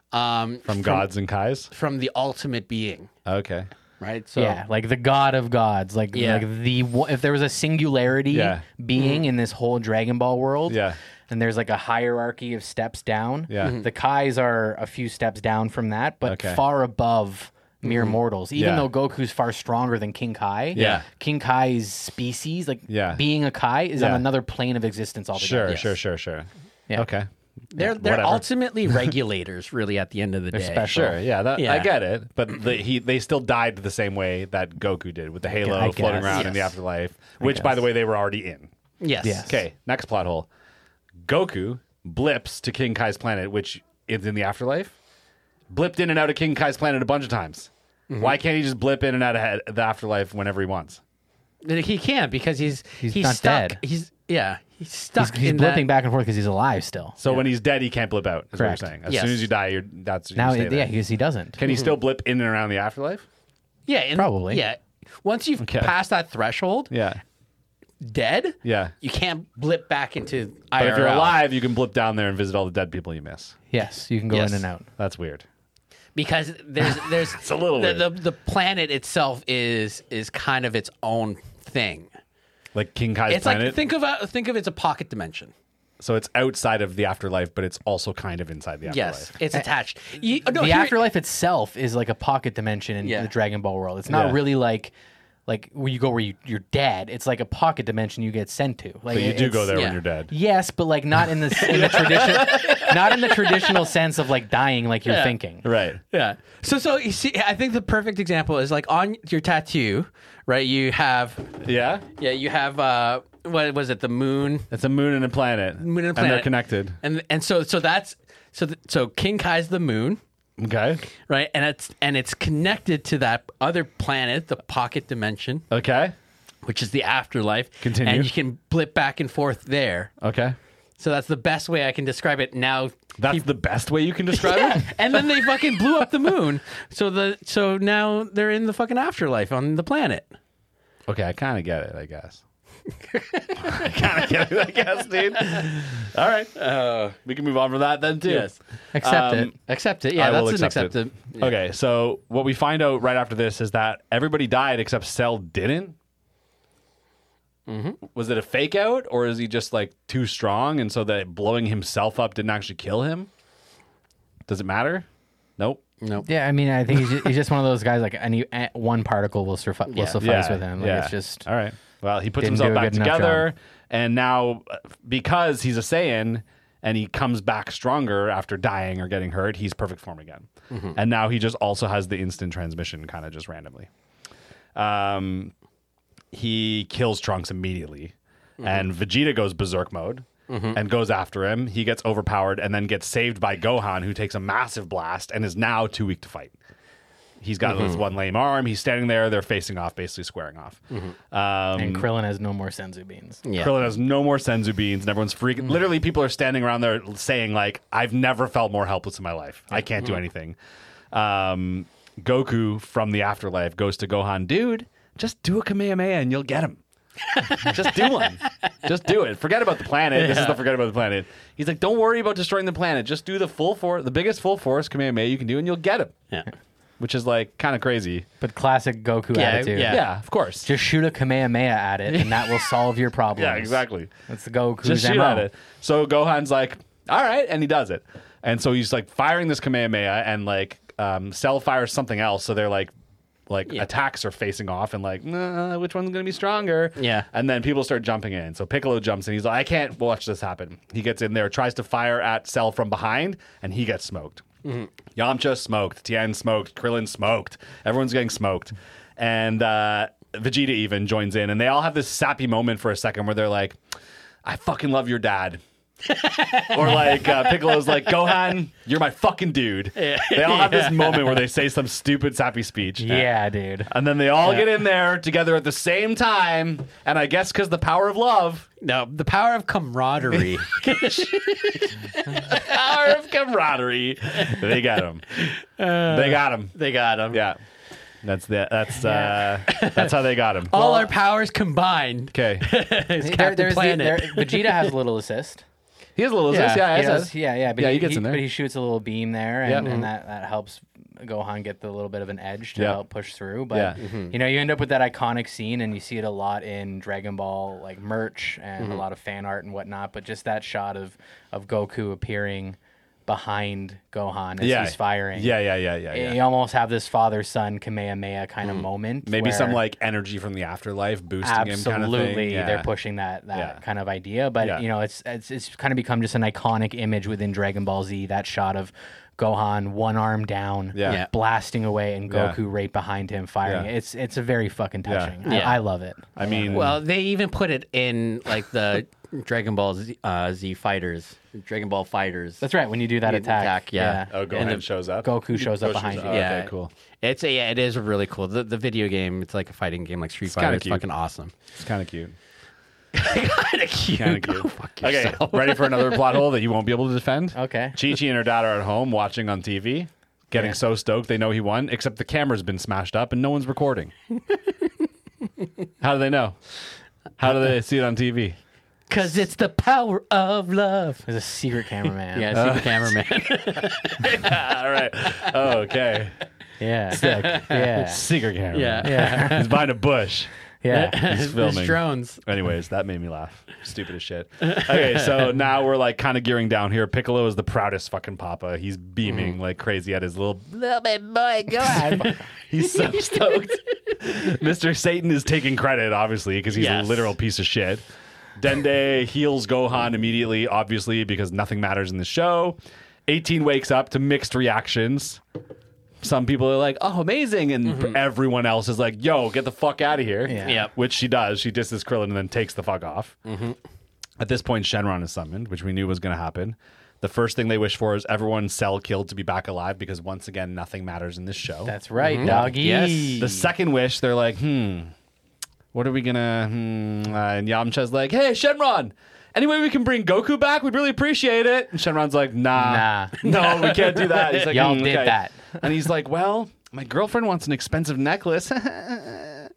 From gods and Kais. from the ultimate being, Okay. right? So Yeah, like the god of gods, like Yeah. if there was a singularity Yeah. being in this whole Dragon Ball world, Yeah. and there's like a hierarchy of steps down. Yeah. Mhm. The Kais are a few steps down from that, but Okay. far above mere mortals. Even Yeah. though Goku's far stronger than King Kai, Yeah. King Kai's species, like Yeah. being a Kai, is on Yeah. another plane of existence altogether. Sure. Yeah. Okay. they're whatever. ultimately regulators, really, at the end of the day. special. Sure, yeah, I Yeah. get it, but they still died the same way that Goku did with the halo I floating guess. around in the Yes. afterlife, which, by the way, they were already in. Yes. Yes. Okay, next plot hole. Goku blips to King Kai's planet, which is in the afterlife. Blipped in and out of King Kai's planet a bunch of times. Mm-hmm. Why can't he just blip in and out of the afterlife whenever he wants? He can't because he's not stuck. dead. He's stuck. He's in blipping that. back and forth because he's alive still. So when he's dead, he can't blip out. Is Correct. what you're saying. As Yes. soon as you die, that's Now, you stay there. yeah, because he doesn't. Can he still blip in and around the afterlife? Yeah, and- Probably. Yeah. Once you've Okay. passed that threshold, Yeah, dead, yeah. you can't blip back into IRL. But if you're alive, you can blip down there and visit all the dead people you miss. Yes, you can go Yes. in and out. That's weird. because there's It's a little weird. the planet itself is kind of its own thing. Like King Kai's It's planet. like think of it's a pocket dimension. So it's outside of the afterlife, but it's also kind of inside the afterlife. Yes, it's attached. No, The here- afterlife itself is like a pocket dimension in Yeah. the Dragon Ball world. It's not Yeah. really like where you go where you're dead. It's like a pocket dimension you get sent to. Like But you do it's- go there yeah. when you're dead. Yes, but like not in the tradition, not in the traditional sense of like dying like you're Yeah. thinking. Right. Yeah. So you see, I think the perfect example is like on your tattoo, right? You have Yeah. you have what was it? The moon. It's a moon and a planet. Moon and a And they're planet. connected. And so that's so King Kai's the moon, Okay. right? And it's connected to that other planet, the pocket dimension, Okay. which is the afterlife. Continue. And you can blip back and forth there. Okay. So that's the best way I can describe it. Now That's the best way you can describe yeah. it? And then they fucking blew up the moon. So now they're in the fucking afterlife on the planet. Okay, I kind of get it, I guess. I kind of get it, I guess, dude. All right. We can move on from that then, too. Yes. Accept it. Accept it. Yeah, I will that's an accept it. accepted. Yeah. Okay, so what we find out right after this is that everybody died except Cell didn't. Mm-hmm. Was it a fake out, or is he just like too strong, and so that blowing himself up didn't actually kill him? Does it matter? Nope. Nope. Yeah, I mean, I think he's just one of those guys. Like one particle will suffice with him. Like it's just all right. Well, he puts didn't himself do a back good enough together, job. and now because he's a Saiyan and he comes back stronger after dying or getting hurt, he's perfect form again. Mm-hmm. And now he just also has the instant transmission, kind of just randomly. He kills Trunks immediately, and Vegeta goes berserk mode. And goes after him. He gets overpowered and then gets saved by Gohan, who takes a massive blast and is now too weak to fight. He's got this one lame arm. He's standing there. They're facing off, basically squaring off. and Krillin has no more senzu beans. Yeah. Krillin has no more senzu beans, and everyone's freaking. Literally, people are standing around there saying, like, I've never felt more helpless in my life. I can't do anything. Goku from the afterlife goes to Gohan, dude, just do a Kamehameha and you'll get him. Just do one. Just do it. Forget about the planet. This is the forget about the planet. He's like, don't worry about destroying the planet. Just do the full force, the biggest full force Kamehameha you can do, and you'll get him. Yeah. Which is like kind of crazy. But classic Goku Yeah, attitude. yeah. Yeah, of course. Just shoot a Kamehameha at it, and that will solve your problems. Yeah, exactly. That's the Goku's Just shoot MO. at it. So Gohan's like, all right, and he does it. And so he's like firing this Kamehameha, and like Cell fires something else. So they're like attacks are facing off, and like, nah, which one's gonna be stronger? Yeah. And then people start jumping in. So Piccolo jumps in. He's like, I can't watch this happen. He gets in there, tries to fire at Cell from behind, and he gets smoked. Yamcha smoked, Tien smoked, Krillin smoked. Everyone's getting smoked. And Vegeta even joins in. And they all have this sappy moment for a second where they're like, I fucking love your dad. Or like Piccolo's like, Gohan, you're my fucking dude. They all have this moment where they say some stupid sappy speech. Yeah, dude. And then they all get in there together at the same time. And I guess because the power of love. No, the power of camaraderie. Power of camaraderie. They got him. They got him. They got him. Yeah. That's how they got him. All our powers combined. Okay. Is Captain Planet. Vegeta has a little assist. He has a little assist. Yeah, He he does. does. Yeah. But Yeah, he gets in there. But he shoots a little beam there, and, Yeah. and that helps Gohan get the little bit of an edge to Yeah. help push through. But Yeah. you know, you end up with that iconic scene, and you see it a lot in Dragon Ball like merch and a lot of fan art and whatnot. But just that shot of Goku appearing behind Gohan as he's firing. Yeah. You almost have this father-son Kamehameha kind of moment. Maybe some where- like energy from the afterlife boosting him kind of thing. Absolutely, Yeah. they're pushing that Yeah. kind of idea, but Yeah. you know, it's kind of become just an iconic image within Dragon Ball Z. That shot of Gohan one arm down, Yeah. Yeah. blasting away, and Yeah. Goku right behind him firing. Yeah. It's a very fucking touching. Yeah. I love it. I mean, Well, they even put it in like the Dragon Ball Z fighters, Dragon Ball fighters. That's right. When you do that The attack, yeah. oh, Gohan and shows up. Goku shows up Goku behind shows you. up. Yeah. Okay, cool. It is really cool. The video game, it's like a fighting game like Street Fighter. kinda It's cute. fucking awesome. It's kind of cute. Kind of cute. Kind of cute. Go fuck Okay, yourself. ready for another plot hole that you won't be able to defend? Okay. Chi-Chi and her dad are at home watching on TV, getting Yeah. so stoked they know he won, except the camera's been smashed up and no one's recording. How do they know? How do they see it on TV? Because it's the power of love. There's a secret cameraman. Yeah, see the cameraman. All right. Oh, okay. Yeah. Yeah. Secret camera. Yeah. Yeah. He's behind a bush. Yeah. He's There's filming. drones. Anyways, that made me laugh. Stupid as shit. Okay, so now we're like kind of gearing down here. Piccolo is the proudest fucking papa. He's beaming like crazy at his little bit boy. Go on. He's so stoked. Mr. Satan is taking credit, obviously, because he's Yes. a literal piece of shit. Dende heals Gohan immediately, obviously, because nothing matters in the show. 18 wakes up to mixed reactions. Some people are like, oh, amazing. And everyone else is like, yo, get the fuck out of here. Yeah. Yep. Which she does. She disses Krillin and then takes the fuck off. At this point, Shenron is summoned, which we knew was going to happen. The first thing they wish for is everyone Cell killed to be back alive because, once again, nothing matters in this show. That's right, doggy. Yes. The second wish, they're like, what are we going to... and Yamcha's like, hey, Shenron, any way we can bring Goku back? We'd really appreciate it. And Shenron's like, nah. No, we can't do that. He's like, Y'all did okay. that. And he's like, well, my girlfriend wants an expensive necklace. And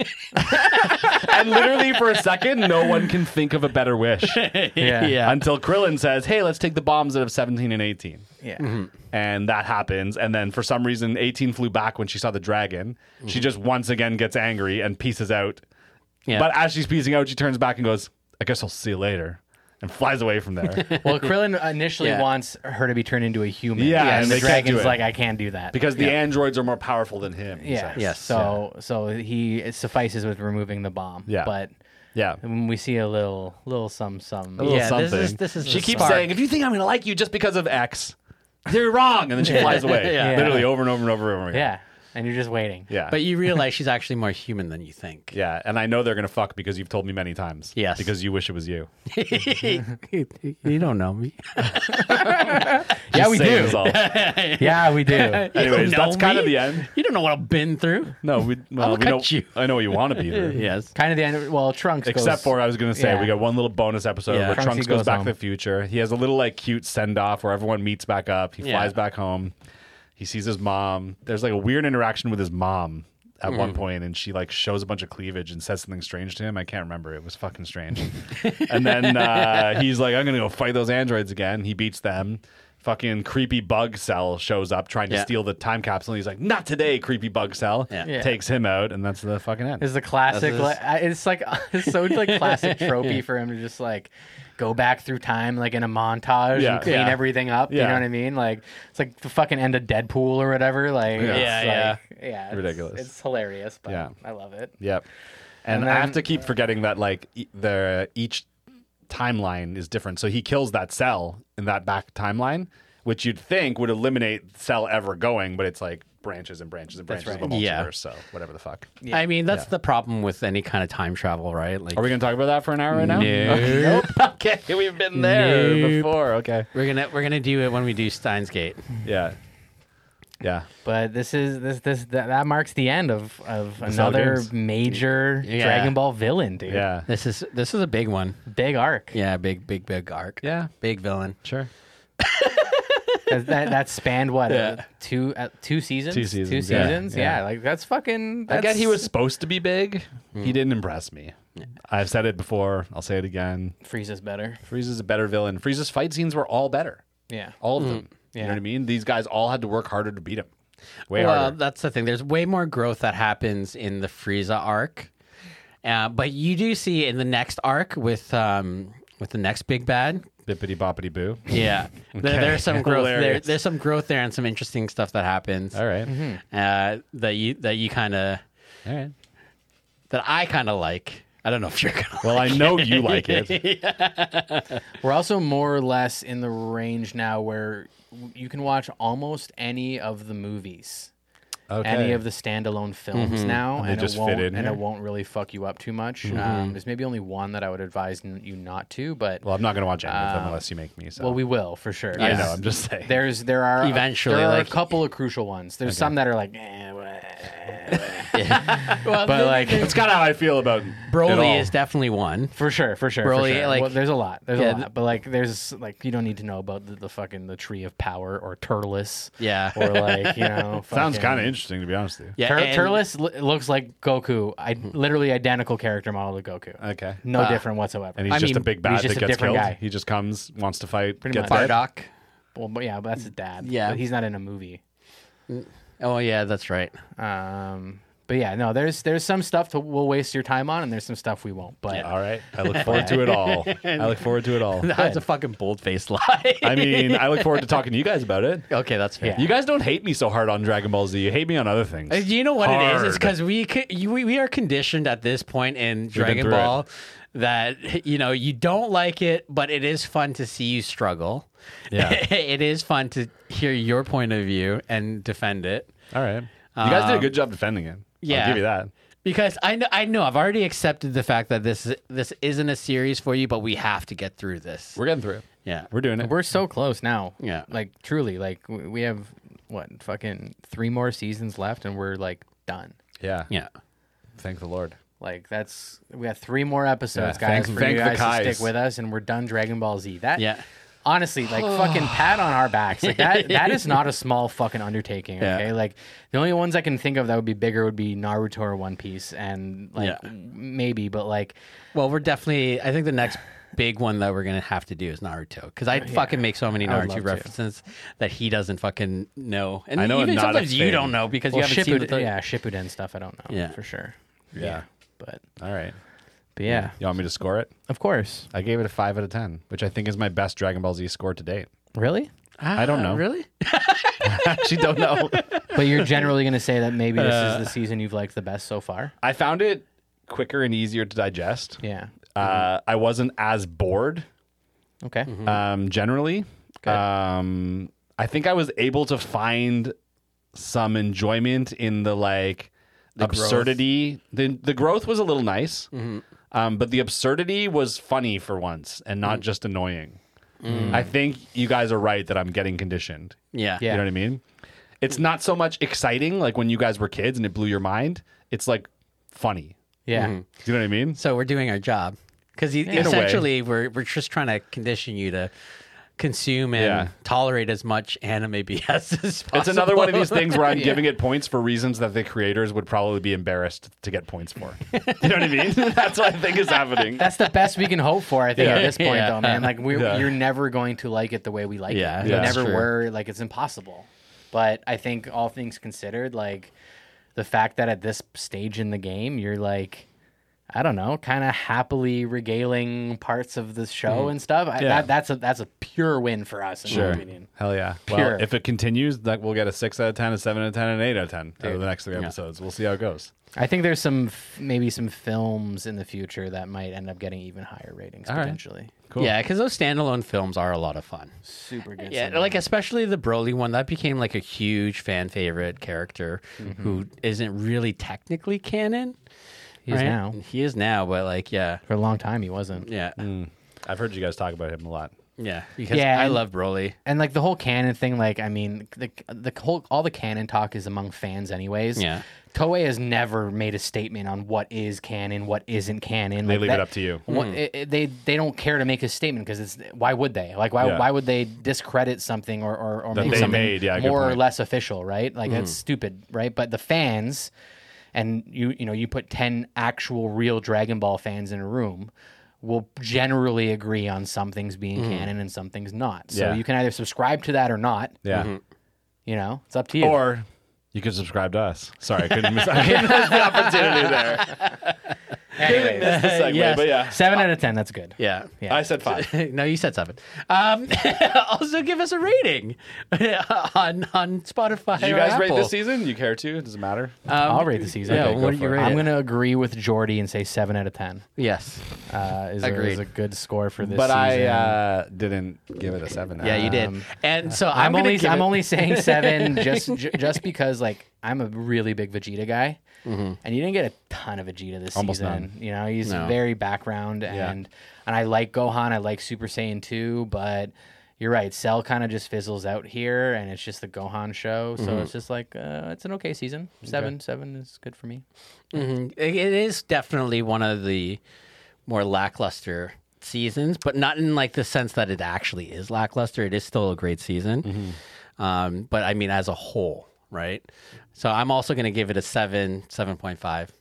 literally for a second, no one can think of a better wish. Yeah. Until Krillin says, hey, let's take the bombs out of 17 and 18. Yeah. And that happens. And then for some reason, 18 flew back when she saw the dragon. She just once again gets angry and pieces out. Yeah. But as she's piecing out, she turns back and goes, I guess I'll see you later. And flies away from there. Well, Krillin initially Yeah. wants her to be turned into a human. Yeah, and and the they can't do dragon's it. like, I can't do that. Because the androids are more powerful than him. he yeah. says. Yes. So it suffices with removing the bomb. Yeah. But Yeah. when we see a little some. A little Yeah, something. this is she the keeps spark. saying, if you think I'm going to like you just because of X, you're wrong. And then she flies away. Yeah. Literally over and over and over and over again. Yeah. And you're just waiting. Yeah. But you realize she's actually more human than you think. Yeah, and I know they're gonna fuck because you've told me many times. Yes. Because you wish it was you. You don't know me. Yeah, we Saying do. is all. Yeah, we do. Anyways, know that's kind of me. the end. You don't know what I've been through. No, we I'll know. cut you. I know what you want to be there. Yes. Kind of the end. Well, Trunks Except goes, for I was gonna say Yeah. we got one little bonus episode Yeah. where Trunks, Trunks he goes goes back home. to the future. He has a little like cute send off where everyone meets back up. He Yeah. flies back home. He sees his mom. There's like a weird interaction with his mom at one point, and she like shows a bunch of cleavage and says something strange to him. I can't remember. It was fucking strange. And then he's like, I'm gonna go fight those androids again. He beats them. Fucking creepy bug cell shows up trying to Yeah. steal the time capsule. And he's like, not today, creepy bug cell. Yeah. Yeah. Takes him out, and that's the fucking end. Is the classic. This is- It's so like classic tropey for him to just like go back through time like in a montage Yeah. and clean Yeah. everything up. You Yeah. know what I mean? Like it's like the fucking end of Deadpool or whatever. Like Yeah. it's Yeah, yeah, it's, Ridiculous. It's hilarious, but Yeah. I love it. Yep. And, And I have then- to keep forgetting that like each timeline is different. So he kills that cell in that back timeline, which you'd think would eliminate Cell ever going, but it's like branches and branches and That's branches right. of a multiverse. Yeah. So whatever the fuck. Yeah. I mean, that's the problem with any kind of time travel, right? Like, Are we going to talk about that for an hour right now? Nope. Okay, we've been there Nope. before. Okay. we're gonna do it when we do Steins Gate. Yeah. Yeah. But that marks the end of another games. major Yeah. Dragon Ball villain, dude. Yeah. This is a big one. Big arc. Yeah, big arc. Yeah. Big villain. Sure. That spanned what? Yeah. Two seasons. 2 seasons, Two yeah. seasons. Yeah. Yeah. Like that's fucking. I That's, get he was supposed to be big. He didn't impress me. I've said it before. I'll say it again. Frieza's better. Frieza's a better villain. Frieza's fight scenes were all better. Yeah. All of them. You Yeah. know what I mean? These guys all had to work harder to beat him. Way Well, harder. that's the thing. There's way more growth that happens in the Frieza arc, but you do see in the next arc with the next big bad. Bippity boppity boo. Yeah, there's some growth there. Hilarious. There's some growth there and some interesting stuff that happens. All right. That you kind of All right. that I kind of like. I don't know if you're gonna. Well, I know you like it. We're also more or less in the range now where you can watch almost any of the movies. Okay. Any of the standalone films now, And they just it won't, fit in and here? it won't really fuck you up too much. There's maybe only one that I would advise you not to, but Well, I'm not going to watch any of them unless you make me. So. well, we will for sure. I Yes. know. I'm just saying. There are Eventually, there are like- a couple of crucial ones. There's some that are like, Well, but like It's kind of how I feel about it Broly all. is definitely one. for sure. Broly, like- well, there's a lot. There's Yeah, a lot, but like there's like you don't need to know about the fucking the tree of power or Turles. Yeah. Or like you know, Sounds fucking- kind of interesting, to be honest with you. Yeah, Turles looks like Goku. Literally identical character model to Goku. Okay. No different whatsoever. And he's I just mean, a big bad he's just that a gets different killed. guy. He just comes, wants to fight, Pretty gets much. dead. Bardock. Well, but yeah, but that's his dad. Yeah. But he's not in a movie. Oh yeah, that's right. But yeah, no, there's some stuff we'll waste your time on, and there's some stuff we won't. But All right. I look forward to it all. I look forward to it all. That's a fucking bold-faced lie. I mean, I look forward to talking to you guys about it. Okay, that's fair. Yeah. You guys don't hate me so hard on Dragon Ball Z. You hate me on other things. You know what it is? It's Hard. because we are conditioned at this point in been Dragon through Ball that you don't like it, but it is fun to see you struggle. Yeah. It is fun to hear your point of view and defend it. All right. You guys did a good job defending it. yeah. I'll give you that. Because I know I've already accepted the fact that this isn't a series for you, but we have to get through this. We're getting through it. Yeah. We're doing it. we're so close now. Yeah. Like truly, like we have what fucking 3 more seasons left, and we're like done. Yeah. Yeah. Thank the Lord. Like we got 3 more episodes, Yeah, guys, thank for you the guys to Kais. stick with us, and we're done Dragon Ball Z. That Yeah. honestly, like fucking pat on our backs. Like that is not a small fucking undertaking. Yeah. Okay, like the only ones I can think of that would be bigger would be Naruto or One Piece, and like Yeah. maybe, but like Well, we're definitely. I think the next big one that we're gonna have to do is Naruto because I fucking make so many I would love Naruto to. references that he doesn't fucking know, and I know even not a sometimes you thing. don't know because well, you haven't seen the Shippuden stuff. I don't know. Yeah. For sure. Yeah. But All right. yeah, You want me to score it? of course. I gave it a 5 out of 10, which I think is my best Dragon Ball Z score to date. Really? I don't know. Really. I actually don't know. But you're generally going to say that maybe this is the season you've liked the best so far. I found it quicker and easier to digest. Yeah. I wasn't as bored Okay. generally. Good. I think I was able to find some enjoyment in the absurdity. The growth was a little nice, but the absurdity was funny for once and not just annoying. I think you guys are right that I'm getting conditioned. Yeah. Yeah. You know what I mean? It's not so much exciting like when you guys were kids and it blew your mind. It's like funny. Yeah. Do you know what I mean? So we're doing our job because a way. essentially we're just trying to condition you to consume and Yeah. tolerate as much anime BS as possible. It's another one of these things where I'm giving it points for reasons that the creators would probably be embarrassed to get points for. You know what I mean? That's what I think is happening. That's the best we can hope for, I think, Yeah. at this point, Yeah. though, man. Like, Yeah. you're never going to like it the way we like Yeah, it. We yeah. never That's true. were. Like, it's impossible. But I think all things considered, like, the fact that at this stage in the game, you're like, I don't know, kind of happily regaling parts of the show and stuff. Yeah. That's a pure win for us, in my opinion. Hell yeah. Pure. Well, if it continues, like we'll get a 6 out of 10, a 7 out of 10, and an 8 out of 10 out of the next 3 episodes. We'll see how it goes. I think there's maybe some films in the future that might end up getting even higher ratings All right. potentially. Cool. Yeah, because those standalone films are a lot of fun. Super good. Yeah, like especially the Broly one, that became like a huge fan favorite character who isn't really technically canon. he is right? now. He is now, but like, yeah, For a long time, he wasn't. yeah, I've heard you guys talk about him a lot. yeah. Because Yeah, I and- love Broly. And like the whole canon thing, like I mean, the whole all the canon talk is among fans, anyways. Yeah. Toei has never made a statement on what is canon, what isn't canon. They Like, leave that- it up to you. They don't care to make a statement because it's why would they? Like Yeah. why would they discredit something or That make they something made, yeah, good more or point. less official, right? Like that's stupid, right? But the fans, and you put 10 actual real Dragon Ball fans in a room, will generally agree on some things being canon and some things not. So Yeah. you can either subscribe to that or not. Yeah. It's up to you. Or you could subscribe to us. Sorry, I couldn't miss the opportunity there. Anyways, Missed the segue, Yes. but yeah. 7 out of 10, that's good. Yeah. Yeah. I said 5. No, you said 7. Also, give us a rating on Spotify. Did you or guys rate Apple. this season? You care to? Does it matter? I'll rate the season. Yeah, Okay, what go do you for it. rate I'm it? going to agree with Jordy and say 7 out of 10. Yes. Is Agreed. a good score for this But season. I didn't give it a 7. Yeah, you did. And so I'm gonna only give I'm it- only saying 7 just because like I'm a really big Vegeta guy, and you didn't get a ton of Vegeta this Almost season. none. He's No. very background, and I like Gohan, I like Super Saiyan 2, but you're right, Cell kind of just fizzles out here, and it's just the Gohan show. So it's just like it's an okay season. 7 is good for me. It is definitely one of the more lackluster seasons, but not in like the sense that it actually is lackluster. It is still a great season. But I mean, as a whole, right? So I'm also going to give it a 7.5.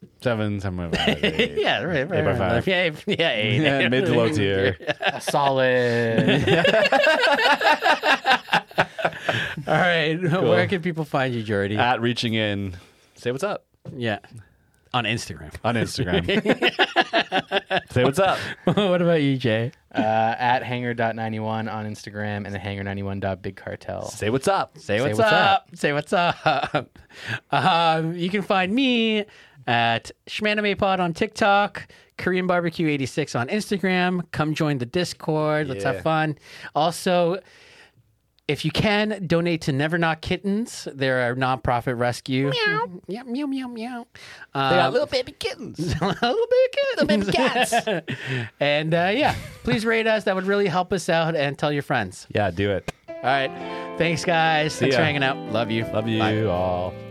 7.5. Yeah, right. 8.5. Yeah, 8. Yeah, mid to low tier. A solid. All right. Where can people find you, Jordy? At reaching in, say what's up Yeah. On Instagram. on Instagram. Say what's up. What about you, Jay? At hanger.91 on Instagram and then hanger91.bigcartel. Say what's up. Say what's up. Say what's up. You can find me at SchmanimePod on TikTok, Korean Barbecue 86 on Instagram. Come join the Discord. Let's Yeah. have fun. Also, if you can, donate to Never Not Kittens. They're a nonprofit rescue. Meow. Yeah, meow, meow, meow. They got little baby kittens. little baby cats. And yeah, please rate us. That would really help us out. And tell your friends. Yeah, do it. All right. Thanks, guys. Thanks for ya. hanging out. Love you. Love you Bye. all.